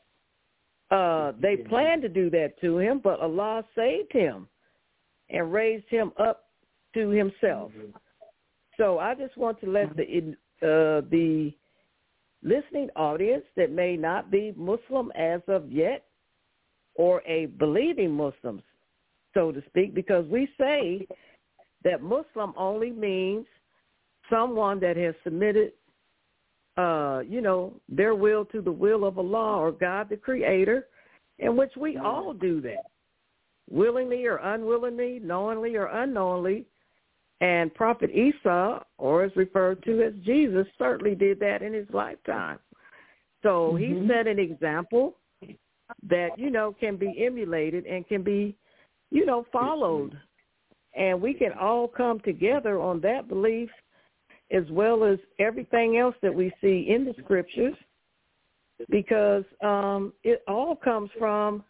Uh, they planned to do that to him, but Allah saved him and raised him up to himself. So I just want to let the uh, the listening audience that may not be Muslim as of yet, or a believing Muslim, so to speak, because we say that Muslim only means someone that has submitted, uh, you know, their will to the will of Allah or God the Creator, in which we all do that, willingly or unwillingly, knowingly or unknowingly. And Prophet Isa, or is referred to as Jesus, certainly did that in his lifetime. So mm-hmm. he set an example that, you know, can be emulated and can be, you know, followed. And we can all come together on that belief, as well as everything else that we see in the scriptures, because um, it all comes from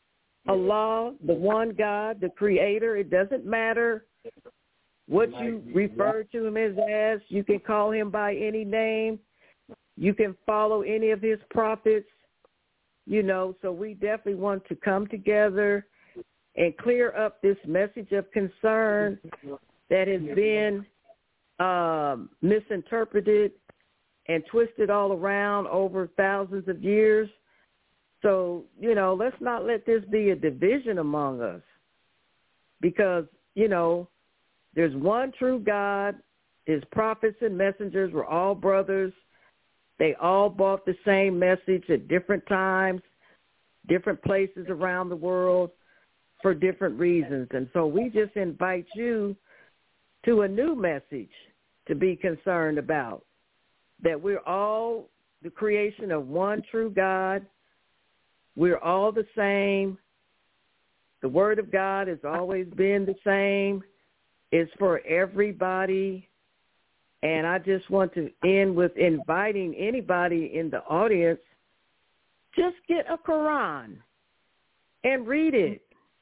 Allah, the one God, the Creator. It doesn't matter what you refer to him as, as. You can call him by any name. You can follow any of his prophets, you know. So we definitely want to come together and clear up this message of concern that has been um, misinterpreted and twisted all around over thousands of years. So, you know, let's not let this be a division among us, because, you know, there's one true God. His prophets and messengers were all brothers. They all brought the same message at different times, different places around the world for different reasons. And so we just invite you to a new message to be concerned about, that we're all the creation of one true God. We're all the same. The Word of God has always been the same. It's for everybody. And I just want to end with inviting anybody in the audience, just get a Quran and read it.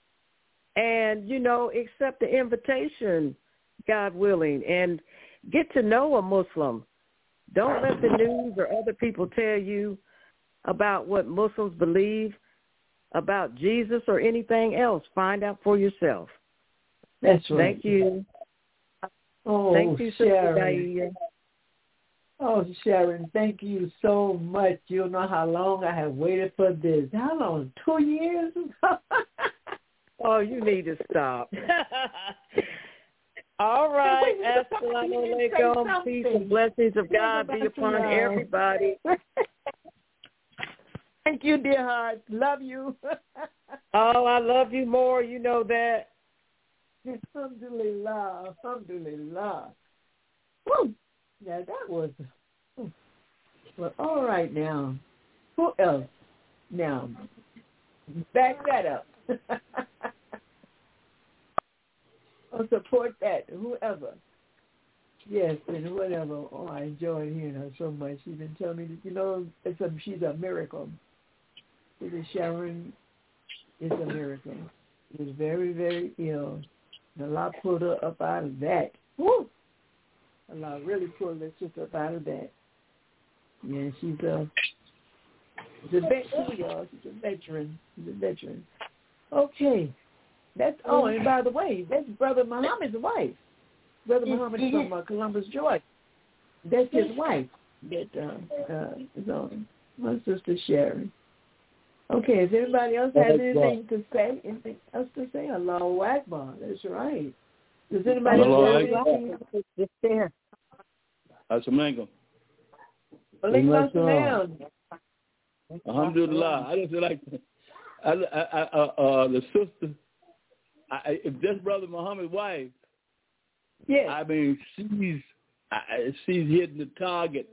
And, you know, accept the invitation, God willing, and get to know a Muslim. Don't let the news or other people tell you about what Muslims believe about Jesus or anything else. Find out for yourself. That's right. Thank you. Oh, thank you, Sharon. Oh, Sharon, thank you so much. You don't know how long I have waited for this. How long? Two years? Oh, you need to stop. All right. Assalamu alaikum. Peace and blessings of God be upon everybody. Thank you, dear heart. Love you. Oh, I love you more. You know that. Alhamdulillah. Alhamdulillah. Woo. Yeah, that was. Well, all right now. Who else? Now, back that up. I'll support that. Whoever. Yes, and whatever. Oh, I enjoyed hearing her so much. She's been telling me that, you know, it's a, she's a miracle. She's a Sharon is a miracle. She was very, very ill. And Allah pulled her up out of that. Woo! Allah really pulled that sister up out of that. Yeah, she's a, she's a veteran, y'all. She's a veteran. She's a veteran. Okay. That's, oh, and by the way, that's Brother Muhammad's wife. Brother Muhammad from uh, Columbus, Georgia. That's his wife. That uh, uh, is on my sister Sharon. Okay, if anybody else has anything to say, anything else to say, Allahu Akbar. That's right. Does anybody else have anything to say? Assalamu alaikum. Alhamdulillah. I just like I, I, I, uh, uh, the sister. I, if that's Brother Muhammad's wife, yeah, I mean she's I, she's hitting the target.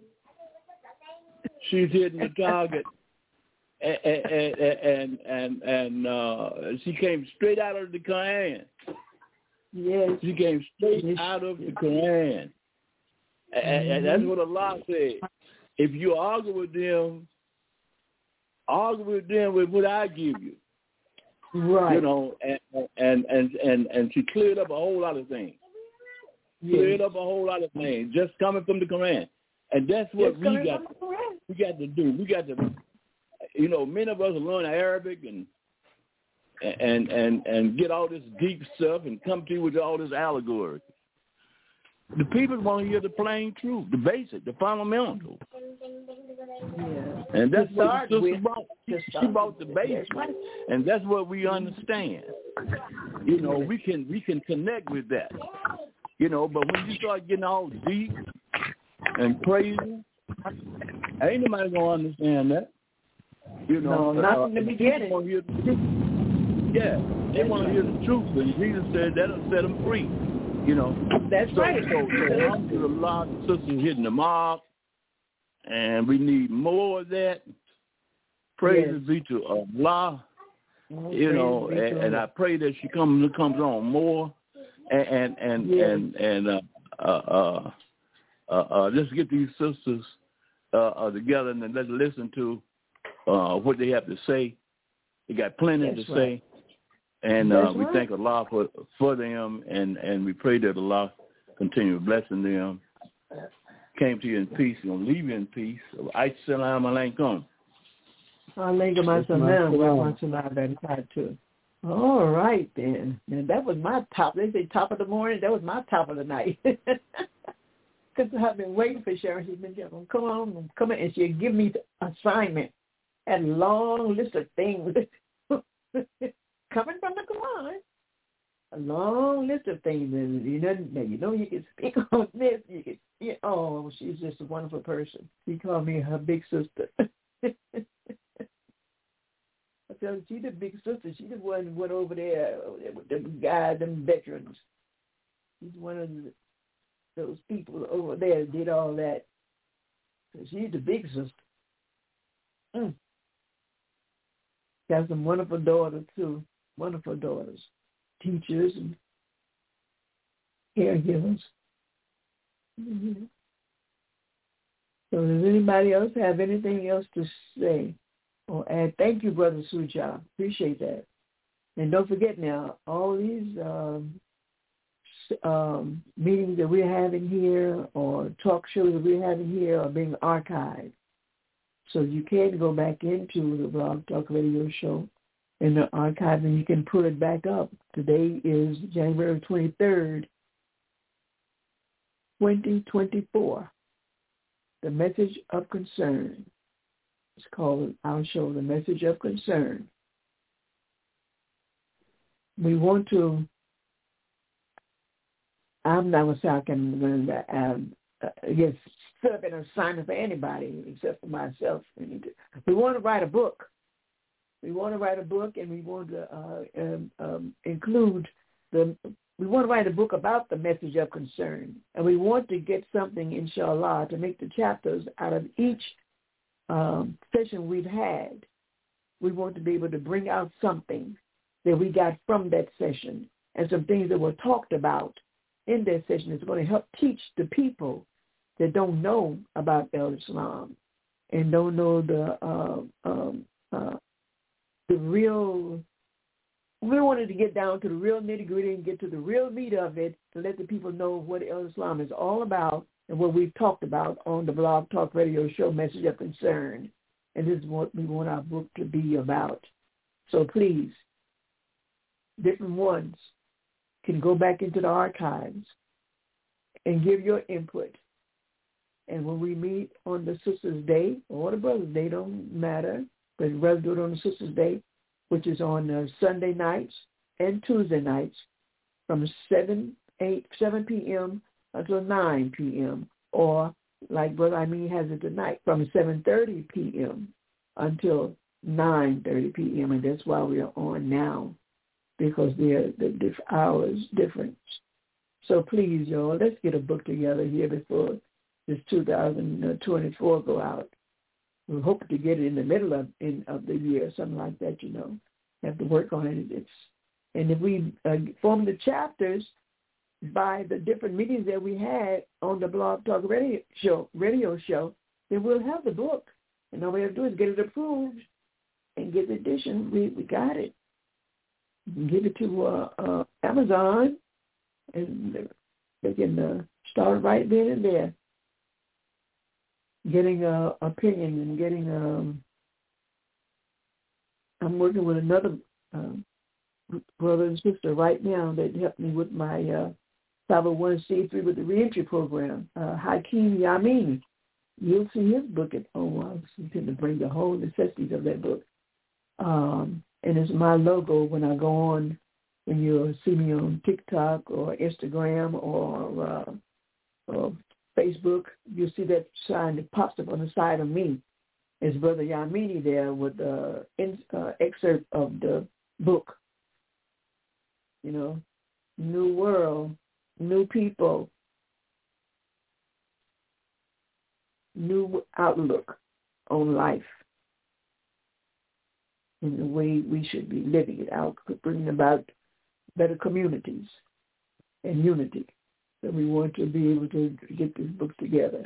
She's hitting the target, and and and and uh, she came straight out of the Quran. Yes, she came straight yes. out of the Quran, mm-hmm. and, and that's what Allah said. If you argue with them, argue with them with what I give you. Right. You know, and and, and and and she cleared up a whole lot of things. Yes. Cleared up a whole lot of things just coming from the Quran. And that's what just we got we got to do. We got to, you know, many of us learn Arabic and and and and get all this deep stuff and come to you with all this allegory. The people want to hear the plain truth, the basic, the fundamental. Yeah. And that's what the sister brought. She, she brought the basics, and that's what we understand. You know, we can we can connect with that. You know, but when you start getting all deep and crazy, ain't nobody gonna understand that. You know, no, not uh, in the beginning. Yeah, they want to hear the truth, and Jesus said that'll set them free. You know, that's so, right. So, so alhamdulillah, the sisters hitting the mark, and we need more of that. Praise yes. be to Allah. Oh, you know, and, and I pray that she comes comes on more, and and and yes. and, and uh, uh, uh, uh, uh, let's get these sisters uh, uh, together and let's listen to uh, what they have to say. They got plenty that's to right. say. And uh, we right. thank Allah for for them, and, and we pray that Allah continue blessing them. Came to you in peace, going to leave you in peace. Assalamu alaikum. Alaikum assalam. All right, then. Now, that was my top. They say top of the morning. That was my top of the night. Because I've been waiting for Sharon. She's been saying, come on, come on. And she'll give me the assignment and a long list of things. Coming from the Quran, a long list of things, and you know, you know, you can speak on this. You can, you, oh, she's just a wonderful person. She called me her big sister. I tell you, she's the big sister. She the one who went over there with them guys, them veterans. She's one of the, those people over there that did all that. So she's the big sister. Mm. Got some wonderful daughters too. Wonderful daughters, teachers and caregivers. Mm-hmm. So does anybody else have anything else to say or add? Thank you, Brother Suja. Appreciate that. And don't forget now, all these um, um, meetings that we're having here or talk shows that we're having here are being archived. So you can go back into the Blog Talk Radio show in the archive, and you can put it back up. Today is January twenty-third, twenty twenty-four. The Message of Concern. It's called our show, The Message of Concern. We want to, I'm not going to say I can, um, I guess, set up an assignment for anybody except for myself. We want to write a book. We want to write a book, and we want to uh, um, um, include the. We want to write a book about the message of concern, and we want to get something, inshallah, to make the chapters out of each um, session we've had. We want to be able to bring out something that we got from that session and some things that were talked about in that session that's going to help teach the people that don't know about El-Islam and don't know the uh, um, uh, the real. We wanted to get down to the real nitty-gritty and get to the real meat of it to let the people know what El-Islam is all about and what we've talked about on the Blog Talk Radio Show, Message of Concern. And this is what we want our book to be about. So please, different ones can go back into the archives and give your input. And when we meet on the Sisters' Day or the Brothers' Day, don't matter, but rather do it on the Sisters' Day, which is on uh, Sunday nights and Tuesday nights from seven, eight, seven p.m. until nine p.m. or like Brother I mean has it tonight, from seven thirty p.m. until nine thirty p.m. And that's why we are on now, because they're the diff- hours difference. So please, y'all, let's get a book together here before this two thousand twenty-four go out. We hope to get it in the middle of in of the year, something like that. You know, have to work on it. It's and if we uh, form the chapters by the different meetings that we had on the Blog Talk Radio Show, radio show, then we'll have the book. And all we have to do is get it approved and get the edition. We we got it. Give it to uh, uh, Amazon, and they can uh, start right then and there. Getting a opinion and getting um I'm working with another um, brother and sister right now that helped me with my uh, five oh one c three with the reentry program, uh, Hakeem Yamini. You'll see his book at oh I was intending to bring the whole necessities of that book. Um, and it's my logo when I go on, when you see me on TikTok or Instagram or uh, or Facebook, you'll see that sign that pops up on the side of me. It's Brother Yamini there with the uh, excerpt of the book. You know, new world, new people, new outlook on life and the way we should be living it out, bringing about better communities and unity. That we want to be able to get this book together.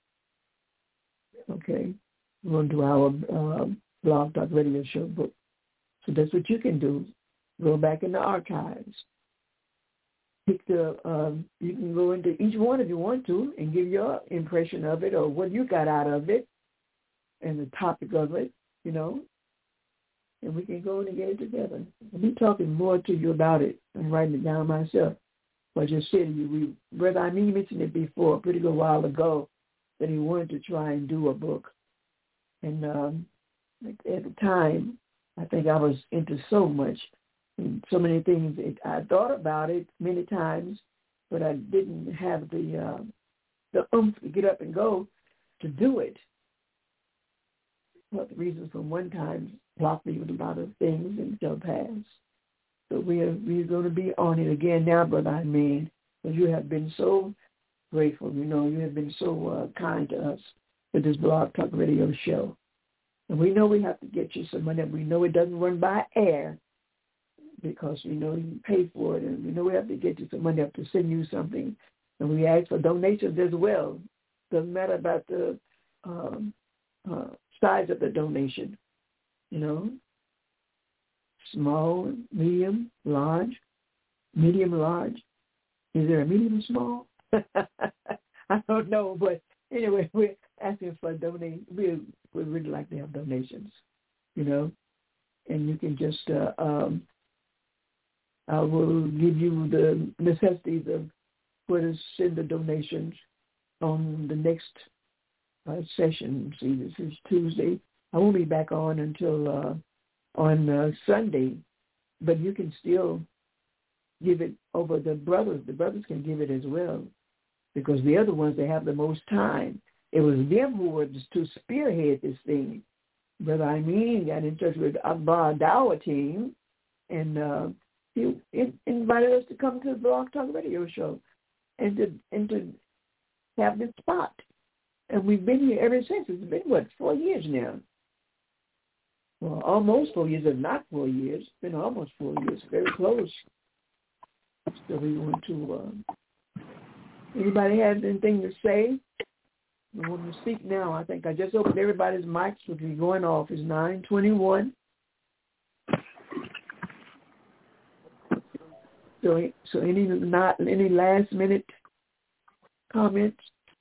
Okay? We're going to do our uh, Blog Talk Radio Show book. So that's what you can do. Go back in the archives. Pick the, um, you can go into each one if you want to and give your impression of it or what you got out of it and the topic of it, you know. And we can go in and get it together. I'll be talking more to you about it. I'm writing it down myself. I just said to you, we, Brother I mean, mentioned it before, a pretty good while ago, that he wanted to try and do a book. And um, at the time, I think I was into so much, and so many things. It, I thought about it many times, but I didn't have the uh, the oomph to get up and go to do it. Well, the reasons from one time blocked me with a lot of things and shall pass. So we are we're going to be on it again now, Brother I mean, because you have been so grateful. You know, you have been so uh, kind to us with this Blog Talk Radio show. And we know we have to get you some money. We know it doesn't run by air because we know you pay for it. And we know we have to get you some money up to send you something. And we ask for donations as well. Doesn't matter about the um, uh, size of the donation, you know. Small, medium, large, medium, large. Is there a medium small? I don't know, but anyway, we're asking for donations. We would really like to have donations, you know, and you can just, uh, um, I will give you the necessities of where to send the donations on the next uh, session. See, this is Tuesday. I won't be back on until uh, on uh, Sunday, but you can still give it over the brothers. The brothers can give it as well, because the other ones, they have the most time. It was them who were to spearhead this thing, Brother Amin got in touch with Akbar Dawa team, and uh, he invited us to come to the Blog Talk Radio show and to and to have this spot. And we've been here ever since. It's been, what, four years now? Well, almost four years, if not four years. It's been almost four years, very close. So we want to, uh, anybody has anything to say? We want to speak now. I think I just opened everybody's mics, which will be going off. It's nine twenty-one. So, so any not any last minute comments?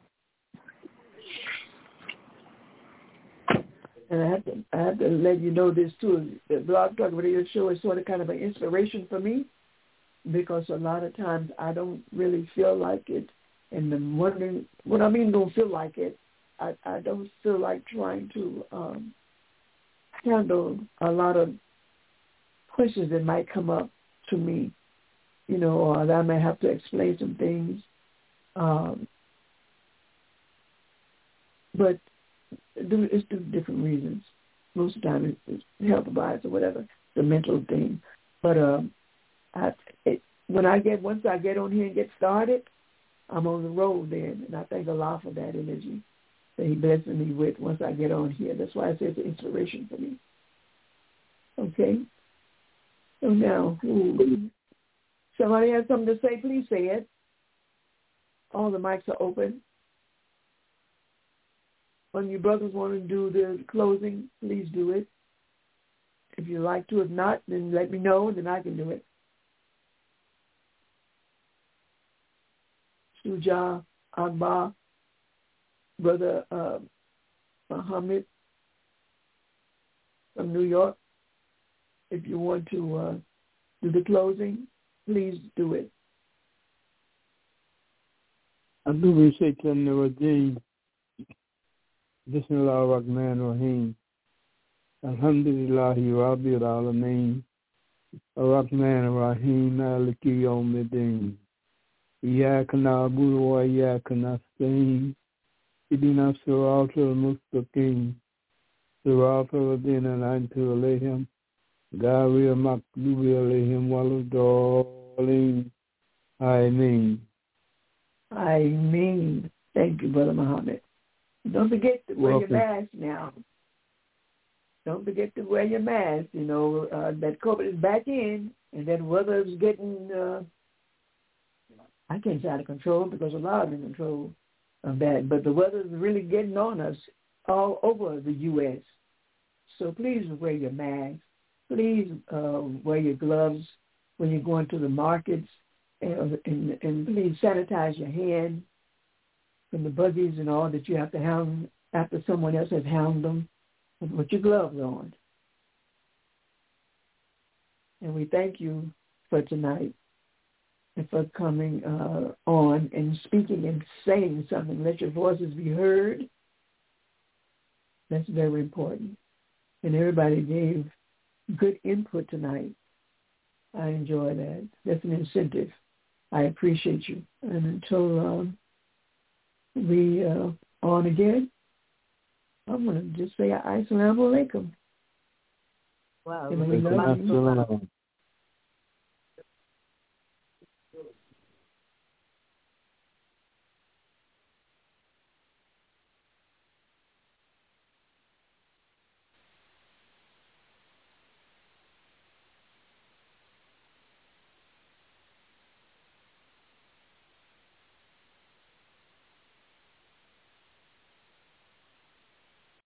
And I have to I have to let you know this too. The Blog Talk Radio show is sort of kind of an inspiration for me, because a lot of times I don't really feel like it, and I'm wondering what I mean. Don't feel like it. I I don't feel like trying to um, handle a lot of questions that might come up to me, you know, or that I may have to explain some things. Um, but it's two different reasons. Most of the time it's, it's health-wise or whatever, the mental thing. But um, I, it, when I get, once I get on here and get started, I'm on the road then, and I thank Allah for that energy that He blesses me with once I get on here. That's why I say it's an inspiration for me. Okay? So now, ooh, somebody has something to say, please say it. All the mics are open. When you brothers want to do the closing, please do it. If you like to, if not, then let me know, and then I can do it. Shuja, Akbar, Brother uh, Muhammad from New York, if you want to uh, do the closing, please do it. A'udhu bish-shaytanir rajeem. Bismillah ar-Rahman ar-Rahim. Alhamdulillahi Rabbil Alameen. Ar-Rahman ar-Rahim. Maliki yawmiddin. Iyyaka na'budu wa iyyaka nasta'in. Ihdina as-siratal mustaqim. Siratal ladzina an'amta alayhim. Ghayril maghdubi alayhim waladdallin. Ameen. Ameen. Thank you, Brother Muhammad. Don't forget to wear Welcome. your mask now. Don't forget to wear your mask. You know, uh, that COVID is back in, and then weather's getting, uh, I can't say out of control because a lot of in control of that, but the weather's really getting on us all over the U S So please wear your mask. Please uh, wear your gloves when you're going to the markets, and, and, and please sanitize your hands from the buggies and all that you have to hound after someone else has hounded them. Put your gloves on. And we thank you for tonight and for coming uh, on and speaking and saying something. Let your voices be heard. That's very important. And everybody gave good input tonight. I enjoy that. That's an incentive. I appreciate you. And until um, we uh, on again, I'm going to just say assalamu alaikum. Wow. And we love you.